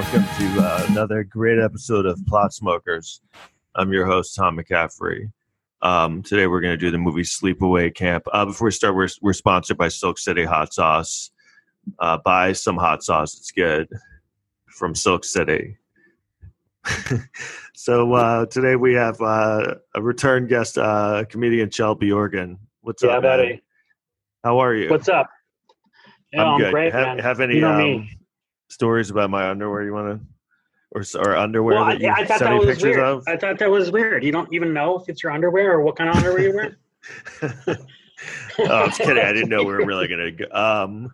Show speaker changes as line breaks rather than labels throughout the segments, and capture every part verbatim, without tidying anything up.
welcome to uh, another great episode of Plot Smokers. I'm your host, Tom McCaffrey. Um, today we're going to do the movie Sleepaway Camp. Uh, before we start, we're, we're sponsored by Silk City Hot Sauce. Uh, buy some hot sauce. It's good from Silk City. so uh, today we have uh, a return guest, uh, comedian Shelby Organ. What's
yeah,
up, man?
buddy.
How are you?
What's up? Yeah,
I'm,
I'm
good.
great,
have,
man.
have any
you know
um,
me.
stories about my underwear you want to, or or underwear
Well, I,
that you
I thought
sent
that
me
was
pictures
weird.
of?
I thought that was weird. You don't even know if it's your underwear or what kind of underwear you're wearing.
oh, I was kidding. I didn't know we were really gonna go. Um,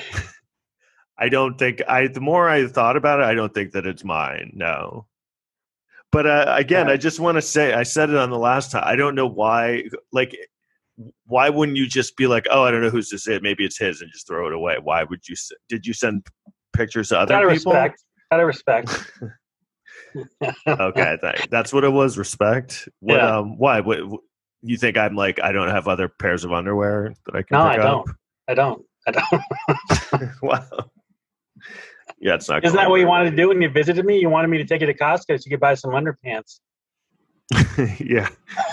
I don't think I. The more I thought about it, I don't think that it's mine. No. But uh, again,
Right.
I just want to say, I said it on the last time. I don't know why. Like, why wouldn't you just be like, oh, I don't know whose this is. Maybe it's his, and just throw it away? Why would you? Did you send pictures to other
Out of
people?
respect. Out of respect.
Okay, that, that's what it was. Respect. What?
Yeah.
Um. Why? What? You think I'm like I don't have other pairs of underwear that I can
No,
pick
I
up?
don't. I don't. I don't.
Wow. Yeah, it's not.
Isn't that
going
what you
very
wanted to do when you visited me? You wanted me to take you to Costco so you could buy some underpants.
well. Yeah.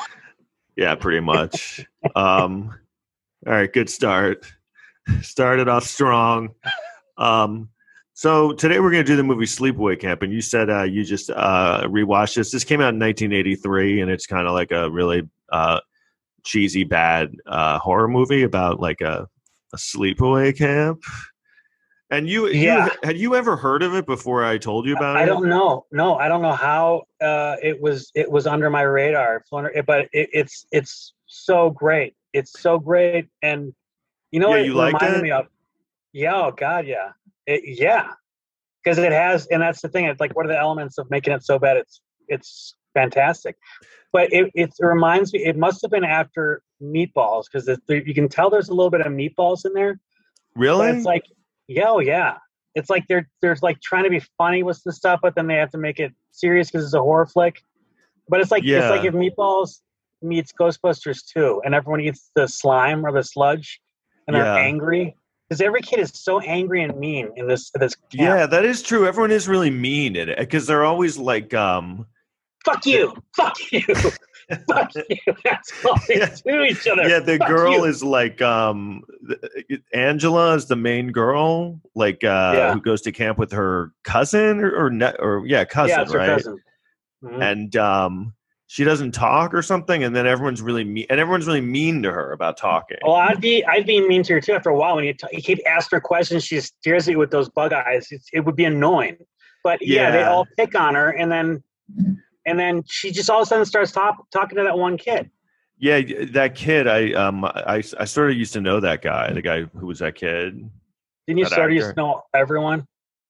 Yeah, pretty much. um. All right. Good start. Started off strong. Um. So today we're going to do the movie Sleepaway Camp, and you said uh, you just uh, rewatched this. This came out in nineteen eighty-three, and it's kind of like a really uh, cheesy, bad uh, horror movie about like a, a sleepaway camp. And you,
Yeah.
you had you ever heard of it before I told you about
I
it?
don't know. No, I don't know how uh, it was. It was under my radar, but it, it's it's so great. It's so great, and you know
Yeah,
what
you
it
liked
reminded
it?
me of? Yeah, oh God, yeah, it, yeah. Because it has, and that's the thing. It's like, what are the elements of making it so bad? It's it's fantastic, but it it reminds me. It must have been after Meatballs because you can tell there's a little bit of Meatballs in there.
Really?
But it's like, yeah, oh, yeah. It's like they're they're like trying to be funny with the stuff, but then they have to make it serious because it's a horror flick. But it's like
Yeah.
it's like if Meatballs meets Ghostbusters two, and everyone eats the slime or the sludge, and they're
Yeah.
angry because every kid is so angry and mean in this this camp.
Yeah, that is true. Everyone is really mean in it because they're always like, um,
Fuck you, fuck you, fuck you. That's all they
Yeah.
do to each other.
yeah, the
Fuck
girl
you.
is like, um, th- Angela is the main girl, like, uh,
Yeah.
who goes to camp with her cousin or, or, ne- or yeah, cousin,
Yeah, it's her
right?
cousin. Mhm.
And um, she doesn't talk or something, and then everyone's really mean, and everyone's really mean to her about talking.
Well, I'd be I'd be mean to her too after a while when you, t- you keep asking her questions. She stares at you with those bug eyes. It's, it would be annoying. But yeah, they
Yeah.
all pick on her, and then and then she just all of a sudden starts talk, talking to that one kid.
Yeah, that kid, I um, I, I sort of used to know that guy, the guy who was that kid.
Didn't you
That
sort of used
actor.
to know everyone?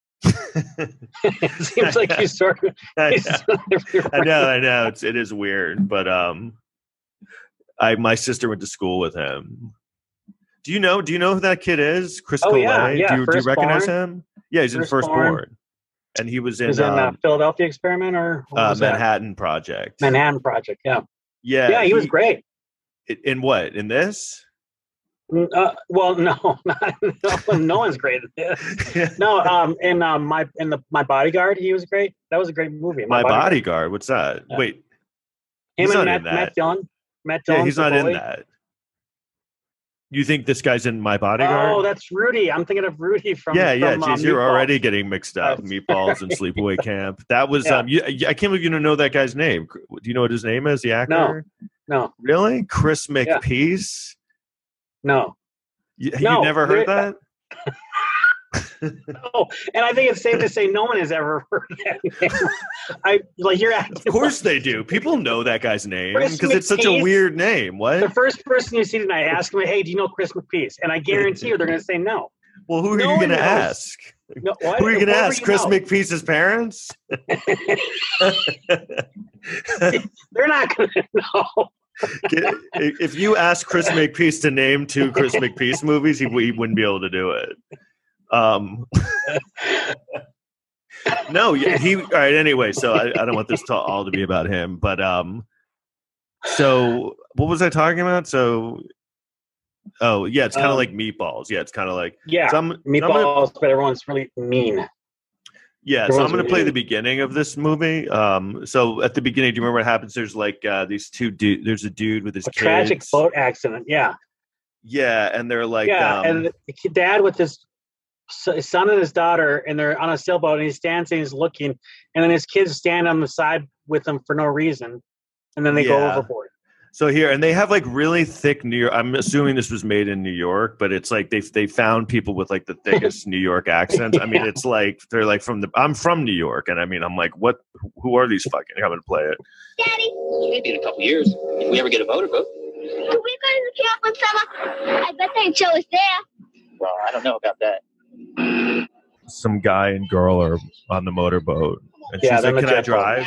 It seems like you sort of.
I
you
know.
sort of everyone.
I know, I know. It's it is weird, but um, I my sister went to school with him. Do you know? Do you know who that kid is? Chris
Oh, yeah,
Collet?
yeah,
Do you, do you recognize
Firstborn.
him? Yeah, he's in
Firstborn.
Firstborn, and he was in,
Was in uh,
um,
Philadelphia Experiment or what
uh,
was that?
Manhattan Project.
Manhattan Project. Yeah,
Yeah,
yeah, he, was great.
In what? In this?
Uh, well, no, not, no, no one's great at this. No, um, in um, my in the my bodyguard, he was great. That was a great movie.
My bodyguard. What's that?
Yeah.
Wait,
Him
he's
and
not
Matt,
in that.
Matt Dillon. Matt Dillon.
Yeah, he's not in that. You think this guy's in My Bodyguard?
Oh, that's Rudy. I'm thinking of Rudy from.
yeah, yeah.
from,
Geez,
um,
you're
Meatballs.
already getting mixed up.
Uh,
Meatballs and Sleepaway Camp. That was.
Yeah.
Um. You, I can't believe you don't know that guy's name. Do you know what his name is? The actor?
No,
Really? Chris
Yeah.
McPeace?
no,
You,
No,
you never heard
there-
that?
no. And I think it's safe to say no one has ever heard that name. I like you're
Of
acting.
course they do. People know that guy's name
Chris
because it's such a
McPeace?
weird name.
The
What?
first person you see tonight, ask them, "Hey, do you know Chris McPeace?" And I guarantee you, they're going to say no.
Well, who are
no
you
one
going to
knows.
ask?
No, what?
Who are you going to
Whoever
ask?
you
Chris
know.
McPeace's parents?
They're not going to know.
Get- if you ask Chris McPeace to name two Chris McPeace movies, he, he wouldn't be able to do it. Um, no, yeah, he. All right. Anyway, so I, I don't want this to all to be about him, but um, so what was I talking about? So, oh yeah, it's kind of
Um,
like Meatballs. Yeah, it's kind of like
Yeah,
some
Meatballs, but everyone's really mean.
Yeah, so I'm going to play the beginning of this movie. Um, so at the beginning, do you remember what happens? There's like uh, these two dudes. There's a dude with his
a
kids.
Tragic boat accident. Yeah.
Yeah, and they're like,
yeah,
um,
and the dad with his son and his daughter, and they're on a sailboat, and he stands and he's looking, and then his kids stand on the side with him for no reason, and then they yeah. go overboard.
So here, and they have like really thick New York. I'm assuming this was made in New York, but it's like they they found people with like the thickest New York accents. I mean, yeah. it's like they're like from the. I'm from New York, and I mean, I'm like, what? Who are these fucking coming to play it?
Daddy, maybe in a couple years, if we ever get a motorboat. Are we going to camp with summer? I bet they'd show us there. Well, I don't know about that.
Some guy and girl are on the motorboat, and yeah, she's like, "Can I drive?"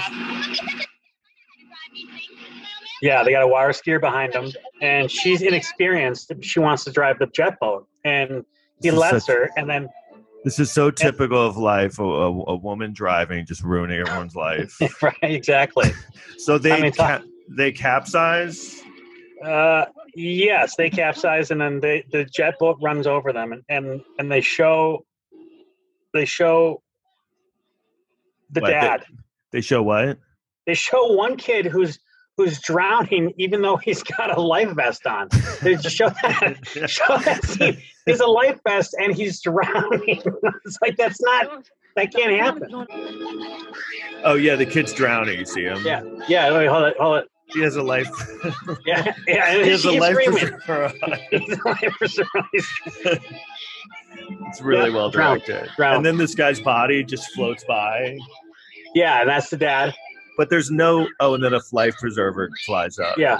Yeah, they got a water skier behind them, and she's inexperienced. She wants to drive the jet boat, and he this lets such, her, and then...
This is so typical and, of life, a, a, a woman driving, just ruining everyone's life.
Right, exactly.
So they I mean, ca- they capsize?
Uh, yes, they capsize, and then they, the jet boat runs over them, and, and, and they show... They show the
what,
dad.
They, they show what?
They show one kid who's who's drowning, even though he's got a life vest on. They just show that, show that scene. He's a life vest and he's drowning. It's like, that's not, that can't happen.
Oh, yeah, the kid's drowning. You see him?
Yeah, yeah, wait, hold it, hold it.
He has a life.
yeah, yeah,
he has a life preserver.
He's a life preserver.
It's really yeah, well directed.
Drown, drown.
And then this guy's body just floats by.
Yeah, and that's the dad.
But there's no, oh, and then a life preserver flies up.
Yeah.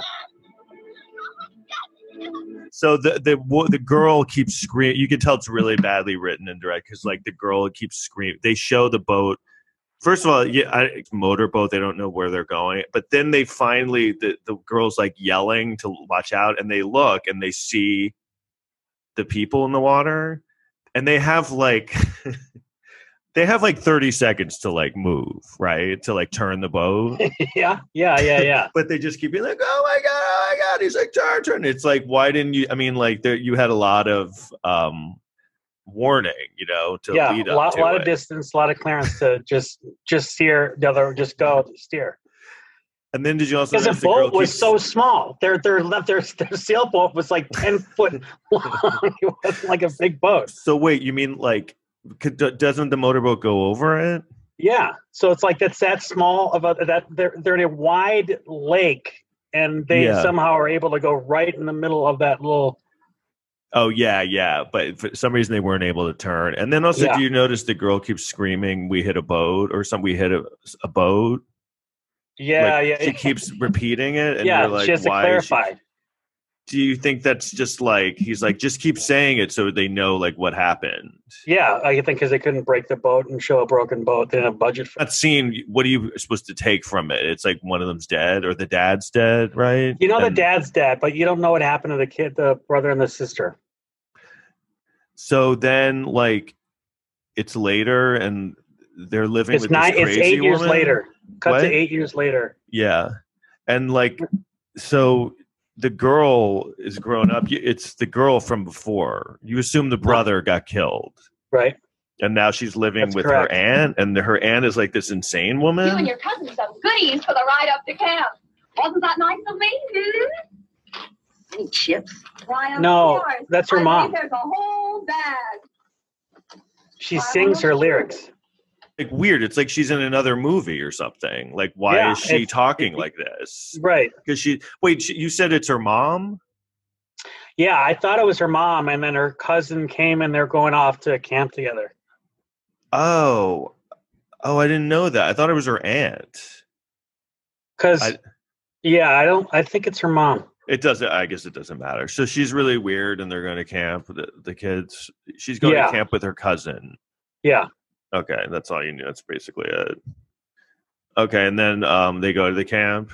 So the the the girl keeps screaming. You can tell it's really badly written and direct because like the girl keeps screaming. They show the boat. First of all, yeah, I, motorboat. They don't know where they're going. But then they finally, the the girl's like yelling to watch out, and they look and they see the people in the water, and they have like. They have like thirty seconds to like move, right? To like turn the boat.
yeah, yeah, yeah, yeah.
But they just keep being like, oh my God, oh my God. He's like, turn, turn. It's like, why didn't you? I mean, like there, you had a lot of um, warning, you know, to
yeah,
lead
a
up
lot,
to
a lot
it.
of distance, a lot of clearance to just just steer the other, just go steer.
And then did you also
because the boat was keeps... so small? Their their their their sailboat was like ten foot long. It wasn't like a big boat.
So wait, you mean like? Could, doesn't the motorboat go over it?
Yeah, so it's like that's that small of a that they're they're in a wide lake, and they yeah. somehow are able to go right in the middle of that little.
Oh yeah, yeah, but for some reason they weren't able to turn. And then also,
yeah.
do you notice the girl keeps screaming, "We hit a boat," or some "We hit a, a boat"?
Yeah,
like,
yeah.
She keeps repeating it, and
yeah,
you're like,
she has to
"Why?"
clarify.
She... Do you think that's just like he's like just keep saying it so they know like what happened?
Yeah, I think because they couldn't break the boat and show a broken boat, they didn't have budget for
that scene. What are you supposed to take from it? It's like one of them's dead or the dad's dead, right?
You know,
and,
the dad's dead, but you don't know what happened to the kid, the brother and the sister.
So then, like, it's later, and they're living
it's
with
nine,
this crazy
It's eight
woman?
years later. Cut
what?
to eight years later.
Yeah, and like so. The girl is grown up. It's the girl from before. You assume the brother got killed.
Right.
And now she's living
That's
with
correct.
her aunt, and her aunt is like this insane woman.
You and your cousin some goodies for the ride up to camp. Wasn't that nice of me? Hmm? Any chips? Why,
no,
course.
That's her
I
mom.
There's a whole bag.
She Why sings her lyrics.
Like weird. It's like she's in another movie or something. Like, why
yeah,
is she talking like this?
Right.
Because she, wait, she, you said it's her mom?
Yeah, I thought it was her mom, and then her cousin came, and they're going off to camp together.
Oh. Oh, I didn't know that. I thought it was her aunt.
Because, yeah, I don't, I think it's her mom.
It doesn't, I guess it doesn't matter. So she's really weird, and they're going to camp, the, the kids. She's going
yeah.
to camp with her cousin.
Yeah.
Okay, that's all you knew. That's basically it. Okay, and then um, they go to the camp,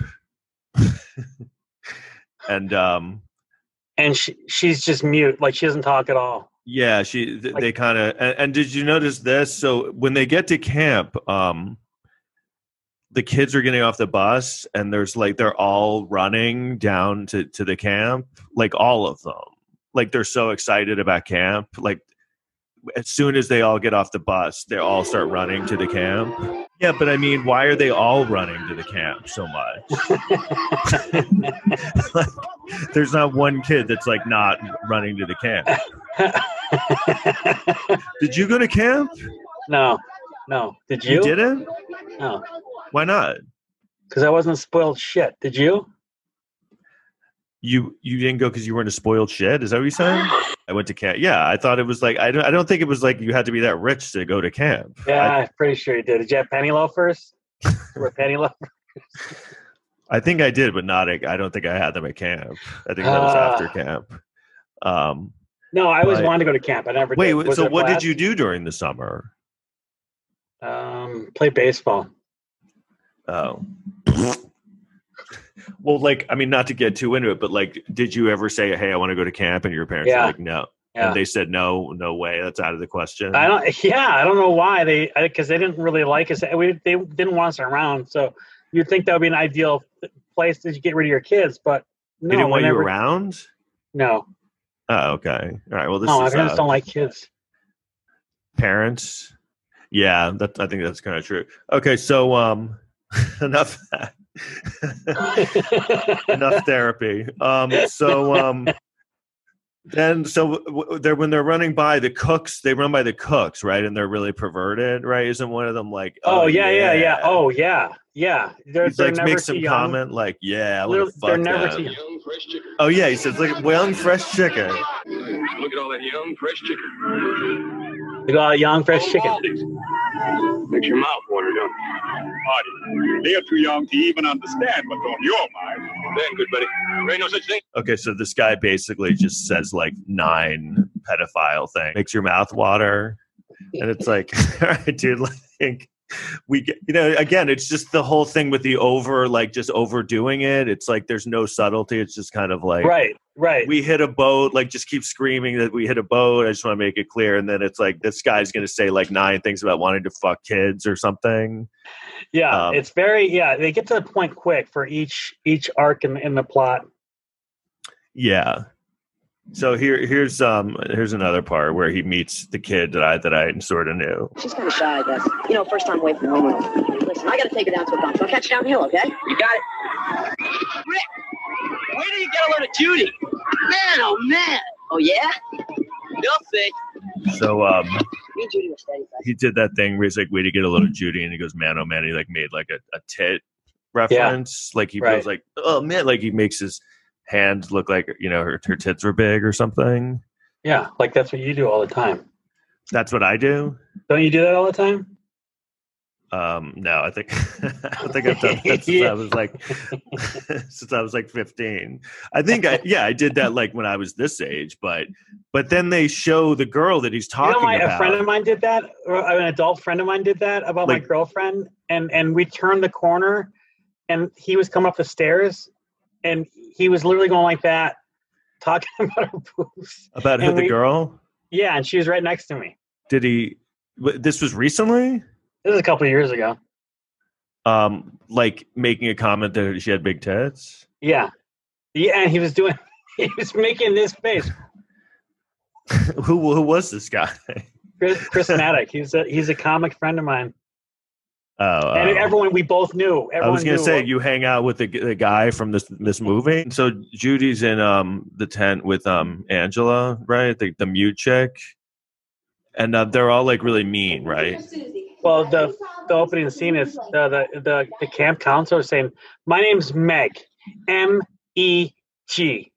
and um,
and she she's just mute, like she doesn't talk at all.
Yeah, she. Th-
like,
they kind of. And, and did you notice this? So when they get to camp, um, the kids are getting off the bus, and there's like they're all running down to to the camp, like all of them, like they're so excited about camp, like. as soon as they all get off the bus, they all start running to the camp. Yeah, but I mean, why are they all running to the camp so much? Like, there's not one kid that's like not running to the camp. Did you go to camp?
No, no. Did you?
You didn't?
No.
Why not?
Because I wasn't spoiled shit. Did you?
You you didn't go because you weren't a spoiled shit? Is that what you're saying? I went to camp. Yeah, I thought it was like, I don't, I don't think it was like you had to be that rich to go to camp.
Yeah,
I,
I'm pretty sure you did. Did you have penny loafers? Or penny loafers?
I think I did, but not, I don't think I had them at camp. I think that was uh, after camp. Um,
no, I always but, wanted to go to camp. I never
wait,
did.
Wait, so what did you do during the summer?
Um, play baseball.
Oh. Well, like, I mean, not to get too into it, but like, did you ever say, hey, I want to go to camp? And your parents
yeah.
were like, no. Yeah. And they said, no, no way. That's out of the question.
I don't, yeah, I don't know why they, because they didn't really like us. We, they didn't want us around. So you'd think that would be an ideal place to get rid of your kids, but no.
They didn't want
never,
you around?
No.
Oh, okay. All right. Well, this
no,
is.
my parents uh, don't like kids.
Parents? Yeah, that, I think that's kind of true. Okay, so um, enough of that. Enough therapy. Um, so um, then, so they're when they're running by the cooks, they run by the cooks, right? And they're really perverted, right? Isn't one of them like,
oh, oh yeah, yeah, yeah, yeah, oh yeah, yeah. They're,
He's
they're
like
never
makes some
young.
comment like, yeah, I want to fuck
they're never
them.
too young.
Oh yeah, he says like young fresh chicken.
Look at all that young fresh chicken.
Look at all that young fresh chicken.
Makes your mouth water, don't it?
Marty, they're too young to even understand what's on your mind.
Then, good buddy. There ain't no such thing.
Okay, so this guy basically just says like nine pedophile things. Makes your mouth water. And it's like, all right, dude, like we get, you know, again, it's just the whole thing with the over, like just overdoing it. It's like there's no subtlety. It's just kind of like,
right, right.
We hit a boat, like just keep screaming that we hit a boat. I just want to make it clear. And then it's like this guy's going to say like nine things about wanting to fuck kids or something.
Yeah, um, it's very, yeah, they get to the point quick for each each arc in, in the plot.
Yeah. So here, here's um, here's another part where he meets the kid that I that I sort of knew.
She's kind of shy, I guess. You know, first time away from home. Listen, I got to take her down to a dump, so I'll catch you downhill, okay?
You got it. Rick, where do you get a load of Judy? Man, oh man.
Oh yeah?
You'll see.
So um,
me and Judy were steady.
He did that thing where he's like, "Way to get a load of Judy," and he goes, "Man, oh man," he like made like a, a tit reference, yeah. like he right. goes like, "Oh man," like he makes his hand look like, you know, her, her tits were big or something.
Yeah, like that's what you do all the time.
That's what I do.
Don't you do that all the time?
Um, no, I think I don't think I've done that since I was like since I was like fifteen. I think I yeah I did that like when I was this age, but but then they show the girl that he's talking
you know, my,
about.
A friend of mine did that. Or an adult friend of mine did that about like, my girlfriend, and and we turned the corner, and he was coming up the stairs, and he was literally going like that, talking about her boobs.
About who, the girl?
Yeah, and she was right next to me.
Did he? This was recently?
This was a couple of years ago.
Um, like making a comment that she had big tits?
Yeah. Yeah, and he was doing, he was making this face.
who who was this guy?
Chris, Chris Maddock. He's a, he's a comic friend of mine.
Oh,
and
oh.
everyone, we both knew. Everyone
I was going to say,
what,
you hang out with the, the guy from this this movie. So Judy's in um the tent with um Angela, right? The, the mute chick. And uh, they're all like really mean, right?
Well, the the opening scene is uh, the the the camp counselor is saying, "My name's Meg, M E G."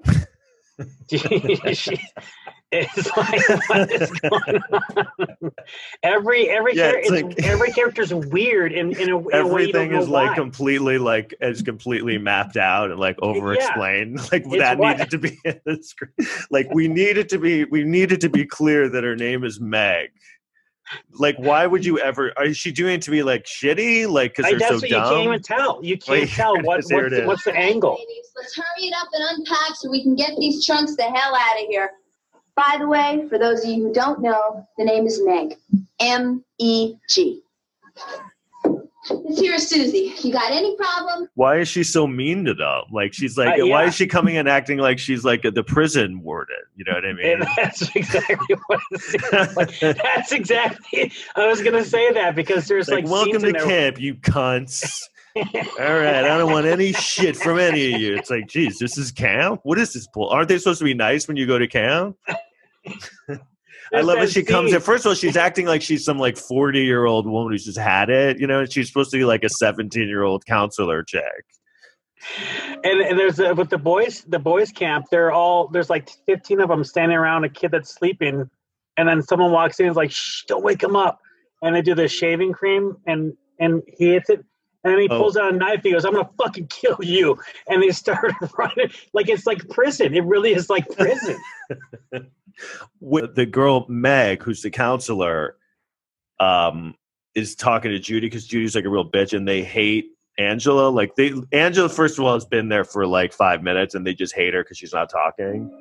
It's like, what is going on? Every every
yeah,
char-
it's
it's,
like,
every character's weird in in a, in a way you don't
everything
know
is like
why.
completely like is completely mapped out and like over explained. Yeah. Like
it's
that
what?
needed to be in the script. Like we needed to be we needed to be clear that her name is Meg. Like, why would you ever? Is she doing it to be like shitty? Like, because they're so dumb?
You can't even tell. You can't
Wait,
tell what, what's, the, what's the angle.
Ladies, let's hurry it up and unpack so we can get these trunks the hell out of here. By the way, for those of you who don't know, the name is Meg. M E G. This here is Susie. You got any problem?
Why is she so mean to them? Like, she's like,
Uh, yeah.
why is she coming and acting like she's like a, the prison warden? You know what I mean?
And that's exactly what it seems like. That's exactly. I was gonna say that because there's
like,
like,
welcome
scenes
to
in there-
camp, you cunts. All right, I don't want any shit from any of you. It's like, geez, this is camp? What is this bull? Aren't they supposed to be nice when you go to camp? I
There's
love
that
that she comes
scene.
in. First of all, she's acting like she's some like forty year old woman who's just had it, you know, and she's supposed to be like a seventeen year old counselor chick.
And, and there's a, with the boys, the boys camp. They're all there's like fifteen of them standing around a kid that's sleeping, and then someone walks in and is like, "Shh, don't wake him up." And they do the shaving cream, and and he hits it, and then he
Oh.
pulls out a knife. He goes, "I'm gonna fucking kill you!" And they start running like it's like prison. It really is like prison.
With the girl Meg, who's the counselor, um, is talking to Judy because Judy's like a real bitch, and they hate Angela. Like they, Angela, first of all, has been there for like five minutes, and they just hate her because she's not talking.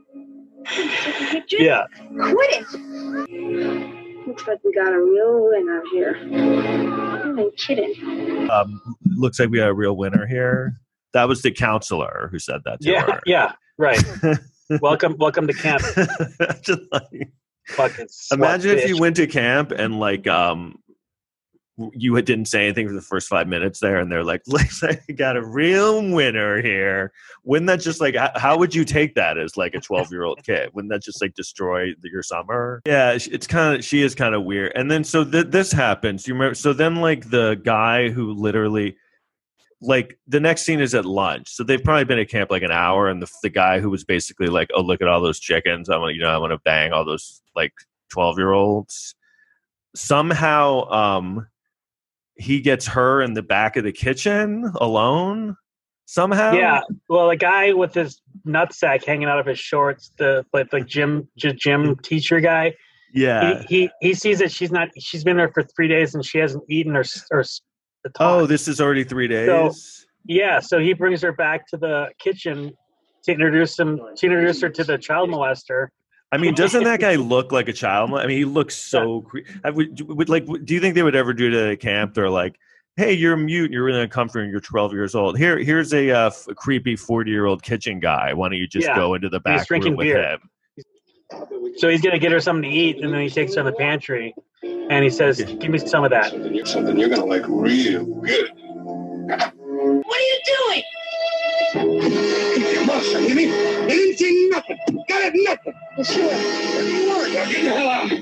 Yeah.
Quit it.
Looks like we got a real winner here. I ain't kidding.
Um, looks like we got a real winner here. That was the counselor who said that to
Yeah.
her.
Yeah. Right. welcome. Welcome to camp.
Just like,
Fucking. slut
imagine if you
bitch.
went to camp and like um you didn't say anything for the first five minutes there, and they're like, "Looks like we got a real winner here." Wouldn't that just like h- how would you take that as like a twelve year old kid? Wouldn't that just like destroy the, your summer? Yeah, sh- it's kind of she is kind of weird. And then so th- this happens. You remember? So then like the guy who literally. Like the next scene is at lunch, so they've probably been at camp like an hour, and the the guy who was basically like, "Oh, look at all those chickens! I want you know I want to bang all those like twelve year olds." Somehow, um, he gets her in the back of the kitchen alone. Somehow,
Yeah, well, the guy with his nutsack hanging out of his shorts, the like the gym gy- gym teacher guy,
yeah.
he, he he sees that she's not. She's been there for three days and she hasn't eaten or s- or. s- talked.
Oh, this is already three days.
So- Yeah, so he brings her back to the kitchen to introduce him to introduce her to the child molester.
I mean, doesn't that guy look like a child? I mean, he looks so. Cre- I would, would like. Do you think they would ever do to a camp? They're like, "Hey, you're mute. You're really uncomfortable. And you're twelve years old. Here, here's a uh, f- creepy forty year old kitchen guy. Why don't you just
Yeah.
go into the
He's
back
drinking
room with
beer.
him?"
So he's gonna get her something to eat, and then he takes her in the pantry, and he says, "Give me some of that."
Something, something you're gonna like real good.
What are you doing?
Come on, son, give me. Ain't seen nothing. Got it, nothing.
Sure.
Now get the hell out.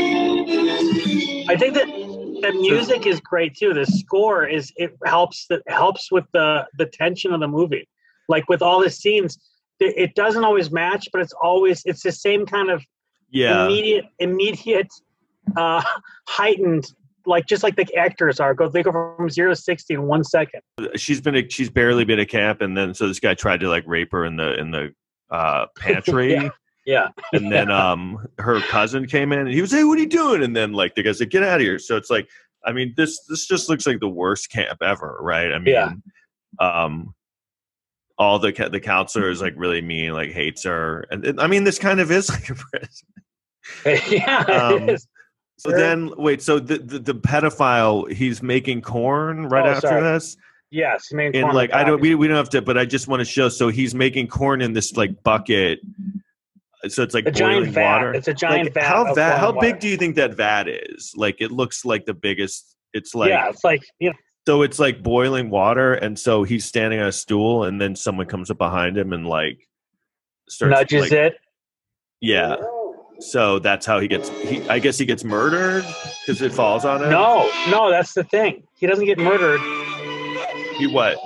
I think that the music is great too. The score is it helps that helps with the the tension of the movie. Like with all the scenes, it, it doesn't always match, but it's always it's the same kind of
Yeah,
immediate immediate uh, heightened, like just like the actors are. Go they go from zero to sixty in one second.
she's been. A, she's barely been at camp, and then so this guy tried to like rape her in the in the uh, pantry.
Yeah. Yeah,
And then um, her cousin came in, and he was, "Hey, what are you doing?" And then like the guy said, "Get out of here." So it's like, I mean, this this just looks like the worst camp ever, right? I mean,
Yeah.
um, all the ca- the counselor is like really mean, like hates her, and, and I mean, this kind of is like a prison.
yeah.
Um,
it is.
So
Sure.
then, wait, so the, the the pedophile, he's making corn right
Oh,
after
sorry.
this,
Yes, main
and
corner
like I don't,
copy.
we we don't have to, but I just want to show. So he's making corn in this like bucket. So it's like
a
boiling
giant vat.
water.
It's a giant
Like,
vat.
how
of
vat? How
boiling
big
water.
do you think that vat is? Like it looks like the biggest. It's like
yeah, it's like you know.
so it's like boiling water, and so he's standing on a stool, and then someone comes up behind him and like starts
Nudges
like,
it.
Yeah. So that's how he gets. He, I guess he gets murdered because it falls on him.
No, no, that's the thing. He doesn't get murdered.
He what?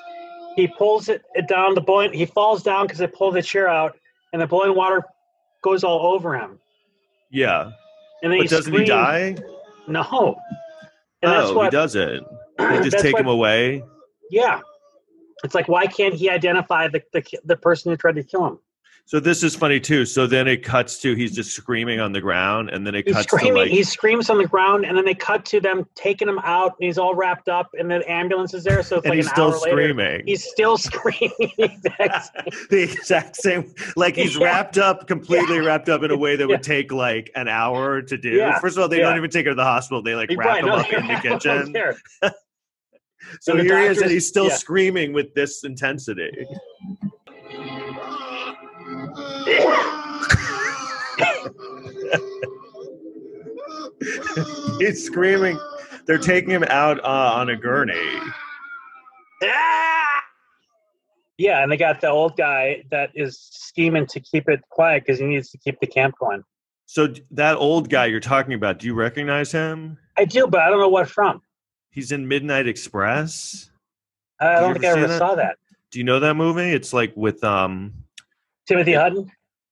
He pulls it, it down. The boiling. He falls down because they pull the chair out, and the boiling water goes all over him.
Yeah.
And then
But
he
doesn't he
screams.
die?
No. And that's
Oh,
what.
he doesn't. They just
that's
take
what-
him away.
Yeah. It's like, why can't he identify the, the the person who tried to kill him?
So this is funny too. So then it cuts to he's just screaming on the ground, and then it
He's
cuts
screaming.
to like
He screams on the ground, and then they cut to them taking him out, and he's all wrapped up, and the ambulance is there. So it's
and
like
he's
an
still
hour later,
screaming.
he's still screaming. the exact same.
The exact same, like he's
Yeah.
wrapped up, completely wrapped up in a way that
Yeah.
would take like an hour to do.
Yeah.
First of all, they
Yeah.
don't even take her to the hospital. They like
You're
wrap
right,
him
no,
up in the
they're
kitchen.
there.
So
And the
here he is, and
doctors-
he's still
yeah.
screaming with this intensity. He's screaming. They're taking him out uh, on a gurney.
Ah! Yeah, and they got the old guy that is scheming to keep it quiet because he needs to keep the camp going.
So that old guy you're talking about, do you recognize him?
I do, but I don't know what from.
He's in Midnight Express.
I
Did
don't
you
think I
ever see
ever
that?
saw that.
Do you know that movie? It's like with um
Timothy Hutton?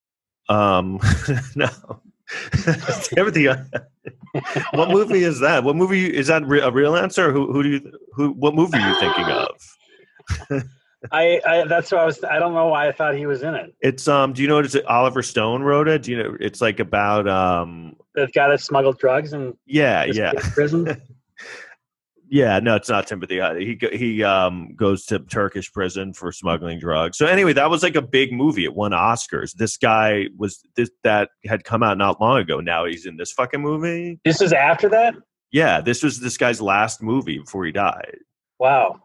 um no. Timothy. What movie is that? What movie is that? A real answer? Who who do you who? What movie are you thinking of?
I, I that's what I was. I don't know why I thought he was in it.
It's um. Do you know? It's Oliver Stone wrote it. Do you know? It's like about um.
The guy that smuggled drugs and
Yeah, yeah,
prison.
yeah. No, it's not Timothy Hutton. He go- he um goes to Turkish prison for smuggling drugs. So anyway, that was like a big movie. It won Oscars. This guy was this that had come out not long ago. Now he's in this fucking movie.
This is after that.
Yeah, this was this guy's last movie before he died.
Wow.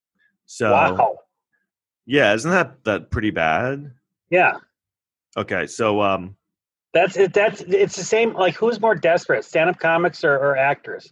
So
Wow.
yeah, isn't that that pretty bad?
Yeah.
Okay, so um,
That's it. That's it's the same. Like, who's more desperate, stand-up comics or, or actors?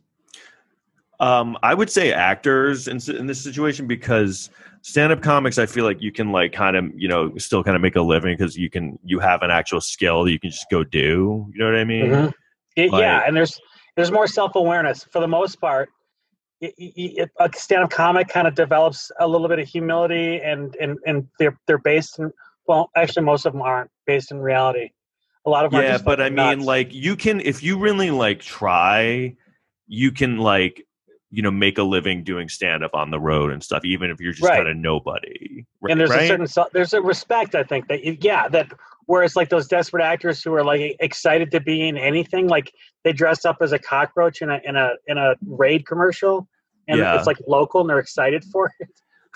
um, I would say actors in in this situation because stand-up comics, I feel like you can like kind of you know still kind of make a living because you can you have an actual skill that you can just go do. You know what I mean?
Mhm. It-
Like-
yeah, and there's there's more self-awareness for the most part. It, it, a stand-up comic kind of develops a little bit of humility, and and and they're they're based in well, actually most of them aren't based in reality. A lot of them are
Yeah,
just
but I
fucking
mean,
nuts.
like you can if you really like try, you can like you know make a living doing stand-up on the road and stuff, even if you're just
Right.
kind of nobody.
and there's
right?
a certain se- there's a respect, I think, that you, yeah, that whereas like those desperate actors who are like excited to be in anything, like they dress up as a cockroach in a in a in a Raid commercial, and
Yeah.
it's like local, and they're excited for it.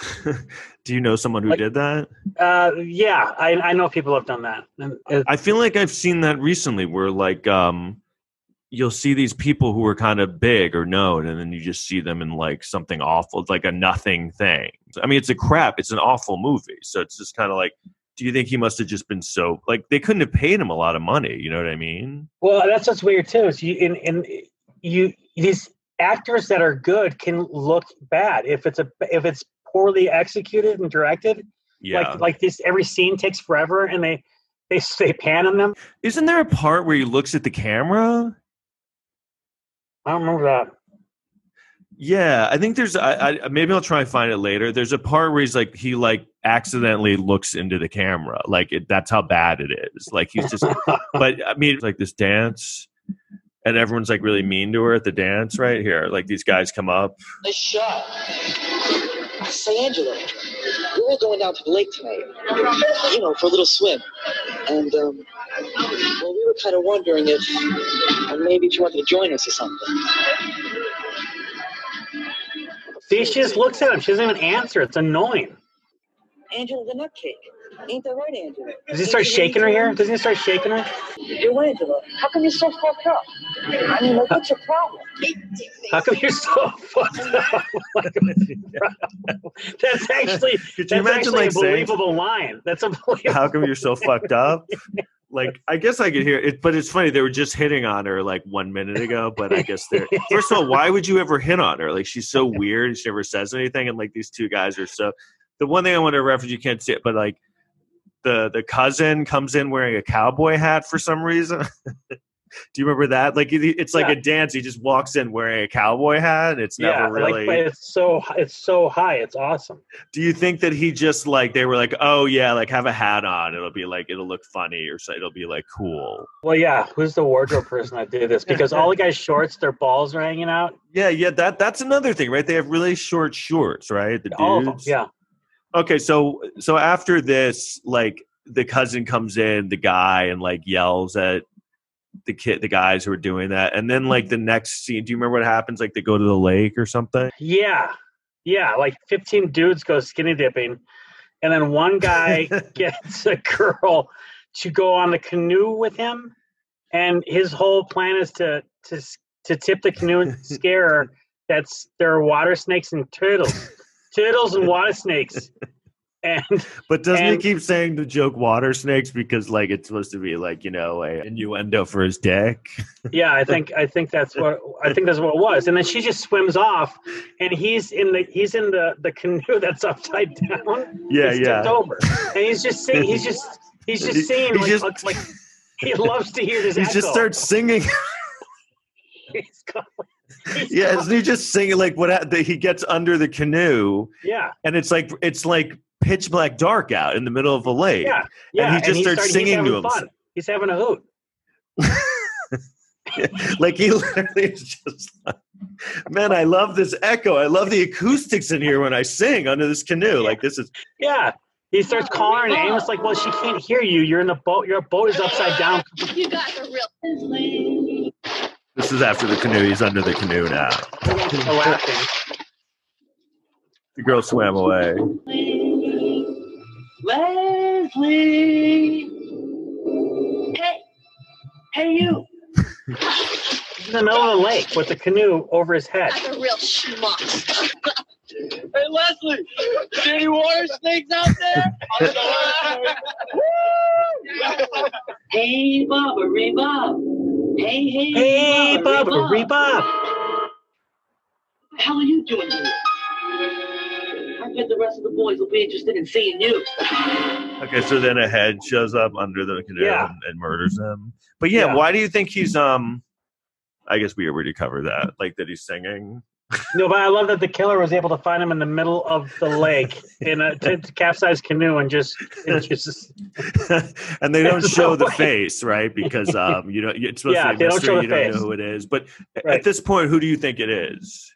Do you know someone who
Like-
did that?
Uh, yeah, I I know people have done that, and it,
I feel like I've seen that recently where like um you'll see these people who are kind of big or known and then you just see them in like something awful, like a nothing thing. I mean, it's a crap, it's an awful movie. So it's just kind of like, do you think he must have just been so like they couldn't have paid him a lot of money, you know what I mean?
well, that's what's weird too. Is you in in you these actors that are good can look bad if it's a if it's poorly executed and directed.
Yeah.
Like like this, every scene takes forever, and they they they pan on them.
Isn't there a part where he looks at the camera?
I don't remember that.
Yeah, I think there's. I, I maybe I'll try and find it later. There's a part where he's like he like accidentally looks into the camera. Like it, that's how bad it is. Like he's just. But I mean, it's like this dance, and everyone's like really mean to her at the dance right here. Like these guys come up.
Nice shot. Say, Angela, we're all going down to the lake tonight, you know, for a little swim. And, um, well, we were kind of wondering if uh, maybe you wanted to join us or something.
See, she just looks at him. She doesn't even answer. It's annoying.
Angela the nutcake. Ain't that right, Angela?
Does he start shaking her here? Doesn't he start shaking her?
Yo, Angela, how come you're so fucked up? I mean, like, what's your problem?
How come you're so fucked up? That's actually
Could you
that's
imagine
actually
like
a
saying,
believable line. That's a believable.
"How come you're so fucked up?" Like I guess I could hear it, but it's funny they were just hitting on her like one minute ago. But I guess they're first of all, why would you ever hit on her? Like she's so weird. She never says anything, and like these two guys are so. The one thing I want to reference, you can't see it, but like the the cousin comes in wearing a cowboy hat for some reason. Do you remember that? Like it- it's like
Yeah.
a dance. He just walks in wearing a cowboy hat. It's
Yeah,
never really.
like but it's so it's so high. It's awesome.
Do you think that he just like they were like, oh yeah, like have a hat on. It'll be like it'll look funny or so it'll be like cool.
Well, yeah. Who's the wardrobe person that did this? Because all the guys' shorts, their balls are hanging out.
Yeah, yeah. That that's another thing, right? They have really short shorts, right? The
All of them.
dudes.
Yeah.
Okay, so so after this, like the cousin comes in, the guy, and like yells at the kid, the guys who are doing that, and then like the next scene. Do you remember what happens? Like they go to the lake or something.
Yeah. Yeah. Like fifteen dudes go skinny dipping, and then one guy gets a girl to go on the canoe with him, and his whole plan is to to to tip the canoe and scare her That's there are water snakes and turtles, turtles and water snakes. And
but doesn't
and,
he keep saying the joke water snakes because like it's supposed to be like, you know, a innuendo for his dick?
Yeah, I think I think that's what I think that's what it was. And then she just swims off, and he's in the he's in the, the canoe that's upside down.
Yeah,
he's
yeah.
Over, and he's just singing. He's just he's just singing
he
like,
just,
like, like he loves to hear this.
He
echo.
just starts singing.
he's going, he's
yeah,
going.
isn't he just singing like what he gets under the canoe?
Yeah,
and it's like it's like pitch black dark out in the middle of a lake.
Yeah, yeah.
And he just
and he
starts
started,
singing to
himself.
him.
He's having a hoot.
Like he literally is just like, man, I love this echo. I love the acoustics in here when I sing under this canoe.
Yeah.
Like this is
yeah. He starts calling her name. It's like, well, she can't hear you. You're in a boat. Your boat is upside down.
You guys are real.
This is after the canoe. He's under the canoe now.
Laughing.
The girl swam away.
Leslie! Hey! Hey, you!
He's in the middle of the lake with the canoe over his head.
That's a real schmuck.
Hey, Leslie! See any water snakes out there? Hey, Bubba, Reba! Hey, hey,
Hey,
Bubba,
Bubba, Reba!
What the hell are you doing here? I bet the rest of the boys will be interested in seeing you.
Okay, so then a head shows up under the canoe
Yeah.
and, and murders him. But yeah,
Yeah.
why do you think he's um? I guess we already covered that. Like that he's singing.
No, but I love that the killer was able to find him in the middle of the lake in a t- t- capsized canoe and just, it just
And they don't
There's
show
no
the
way.
face, right? Because um, you know, it's supposed
Yeah,
to be
they
a
don't
mystery.
show the
You don't know
face.
who it is. But
Right.
at this point, who do you think it is?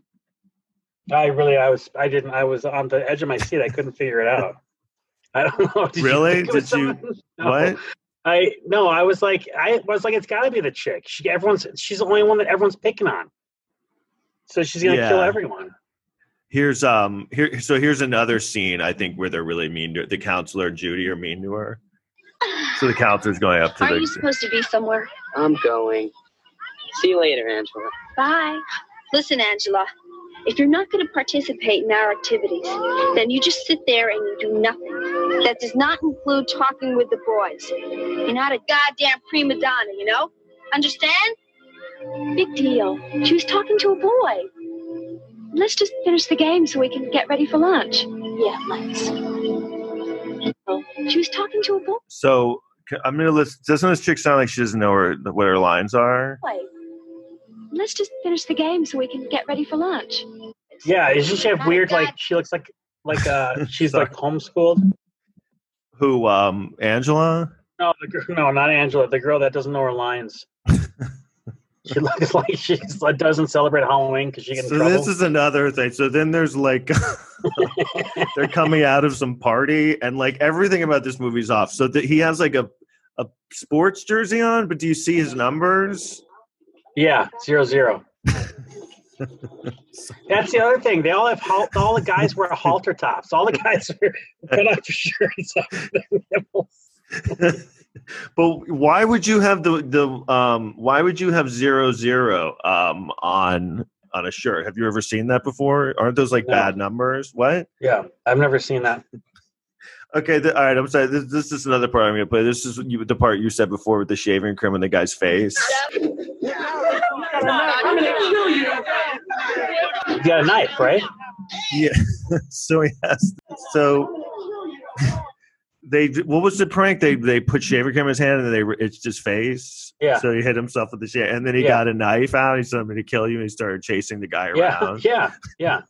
I really, I was, I didn't, I was on the edge of my seat. I couldn't figure it out. I don't know. Did you
Really?
think it was
Did you-
someone? No.
What?
I no, I was like, I was like, it's got to be the chick. She, everyone's, she's the only one that everyone's picking on. So she's gonna
Yeah.
kill everyone.
Here's um here. So here's another scene. I think where they're really mean to the counselor and Judy are mean to her. So the counselor's going up to
Are
the.
you supposed to be somewhere?
I'm going. See you later, Angela.
Bye. Listen, Angela, if you're not going to participate in our activities, then you just sit there and you do nothing. That does not include talking with the boys. You're not a goddamn prima donna, you know? Understand? Big deal. She was talking to a boy. Let's just finish the game so we can get ready for lunch. Yeah, let's. She was talking to a boy.
So I'm gonna list. Doesn't this chick sound like she doesn't know her, what her lines are?
Let's just finish the game so we can get ready for lunch.
Yeah, isn't she have
Not a
weird?
god-
Like she looks like like uh she's
Sorry.
like homeschooled.
Who? Um, Angela.
No, the girl, no, not Angela. The girl that doesn't know her lines. She looks like she doesn't celebrate Halloween because she gets in
So
trouble.
this is another thing. So then there's like they're coming out of some party and like everything about this movie's off. So that he has like a a sports jersey on, but do you see his numbers?
Yeah, zero zero. That's the other thing. They all have hal- all the guys wear halter tops. All the guys are cut off shirts off their nipples.
But why would you have the the um why would you have zero zero um on on a shirt? Have you ever seen that before? Aren't those like
No.
bad numbers? What?
Yeah, I've never seen that.
Okay, the, all right. I'm sorry. This, this is another part I'm going to play. This is you, the part you said before with the shaving cream on the guy's face.
You got a knife, right?
Yeah. So he has. So they. What was the prank? They they put shaving cream in his hand and they itched his face.
Yeah.
So he hit himself with the shave, and then he
Yeah.
got a knife out. He said, "I'm going to kill you." And he started chasing the guy
Yeah,
around.
yeah, yeah.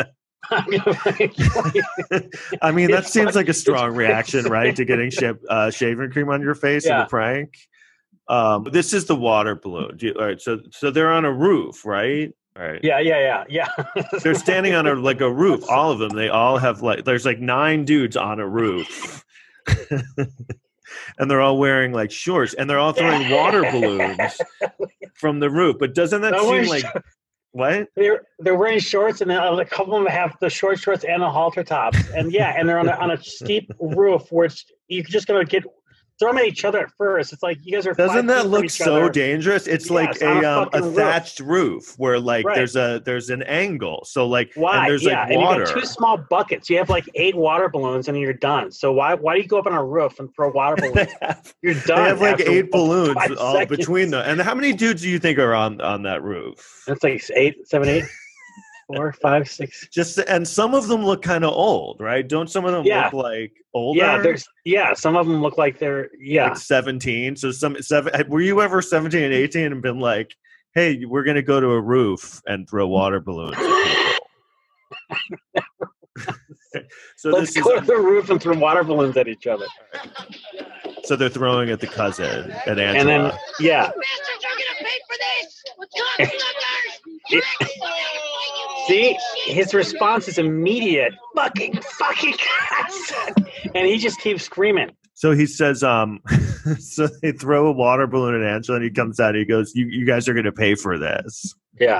I mean, that
It's
seems
funny.
like a strong
It's-
reaction,
it's-
right? To getting sh- uh, shaving cream on your face in
Yeah.
a prank. Um, this is the water balloon. Do you, all right, so so they're on a roof, right? All right.
Yeah, yeah, yeah, yeah.
They're standing on a like a roof. All of them. They all have like. There's like nine dudes on a roof, and they're all wearing like shorts, and they're all throwing water balloons from the roof. But doesn't that
No,
seem
we're-
like what?
They're they're wearing shorts, and then a couple of them have the short shorts and the halter tops, and yeah, and they're on a, on a steep roof where it's, you're just gonna get throw them at each other at first. It's like you guys are.
Doesn't
five
that
feet from
look
each
so
other.
dangerous? It's
Yes,
like
on
a
a
um a
fucking roof.
thatched roof where like
Right.
there's a there's an angle. So like
Why?
and there's
yeah,
like
and
water.
you got two small buckets. You have like eight water balloons, and you're done. So why why do you go up on a roof and throw water balloons?
they have,
You're
they
done.
have like
after
eight balloons
five
all
seconds.
between them. And how many dudes do you think are on on that roof?
It's like eight, seven, eight, four, five, six.
Just and some of them look kind of old, right? Don't some of them
Yeah.
look like older?
Yeah, there's yeah. Some of them look like they're yeah.
Like seventeen. So some seven. Were you ever seventeen and eighteen and been like, "Hey, we're gonna go to a roof and throw water balloons at people"? So
Let's
this
go
is
to the roof and throw water balloons at each other.
so they're throwing at the cousin at Angela.
And then yeah,
Bastards are gonna pay for this! Cocksuckers!
see, his response is immediate. Fucking, fucking cocksucker. And he just keeps screaming.
So he says, um, so they throw a water balloon at Angela, and he comes out. And he goes, "You, you guys are going to pay for this."
Yeah.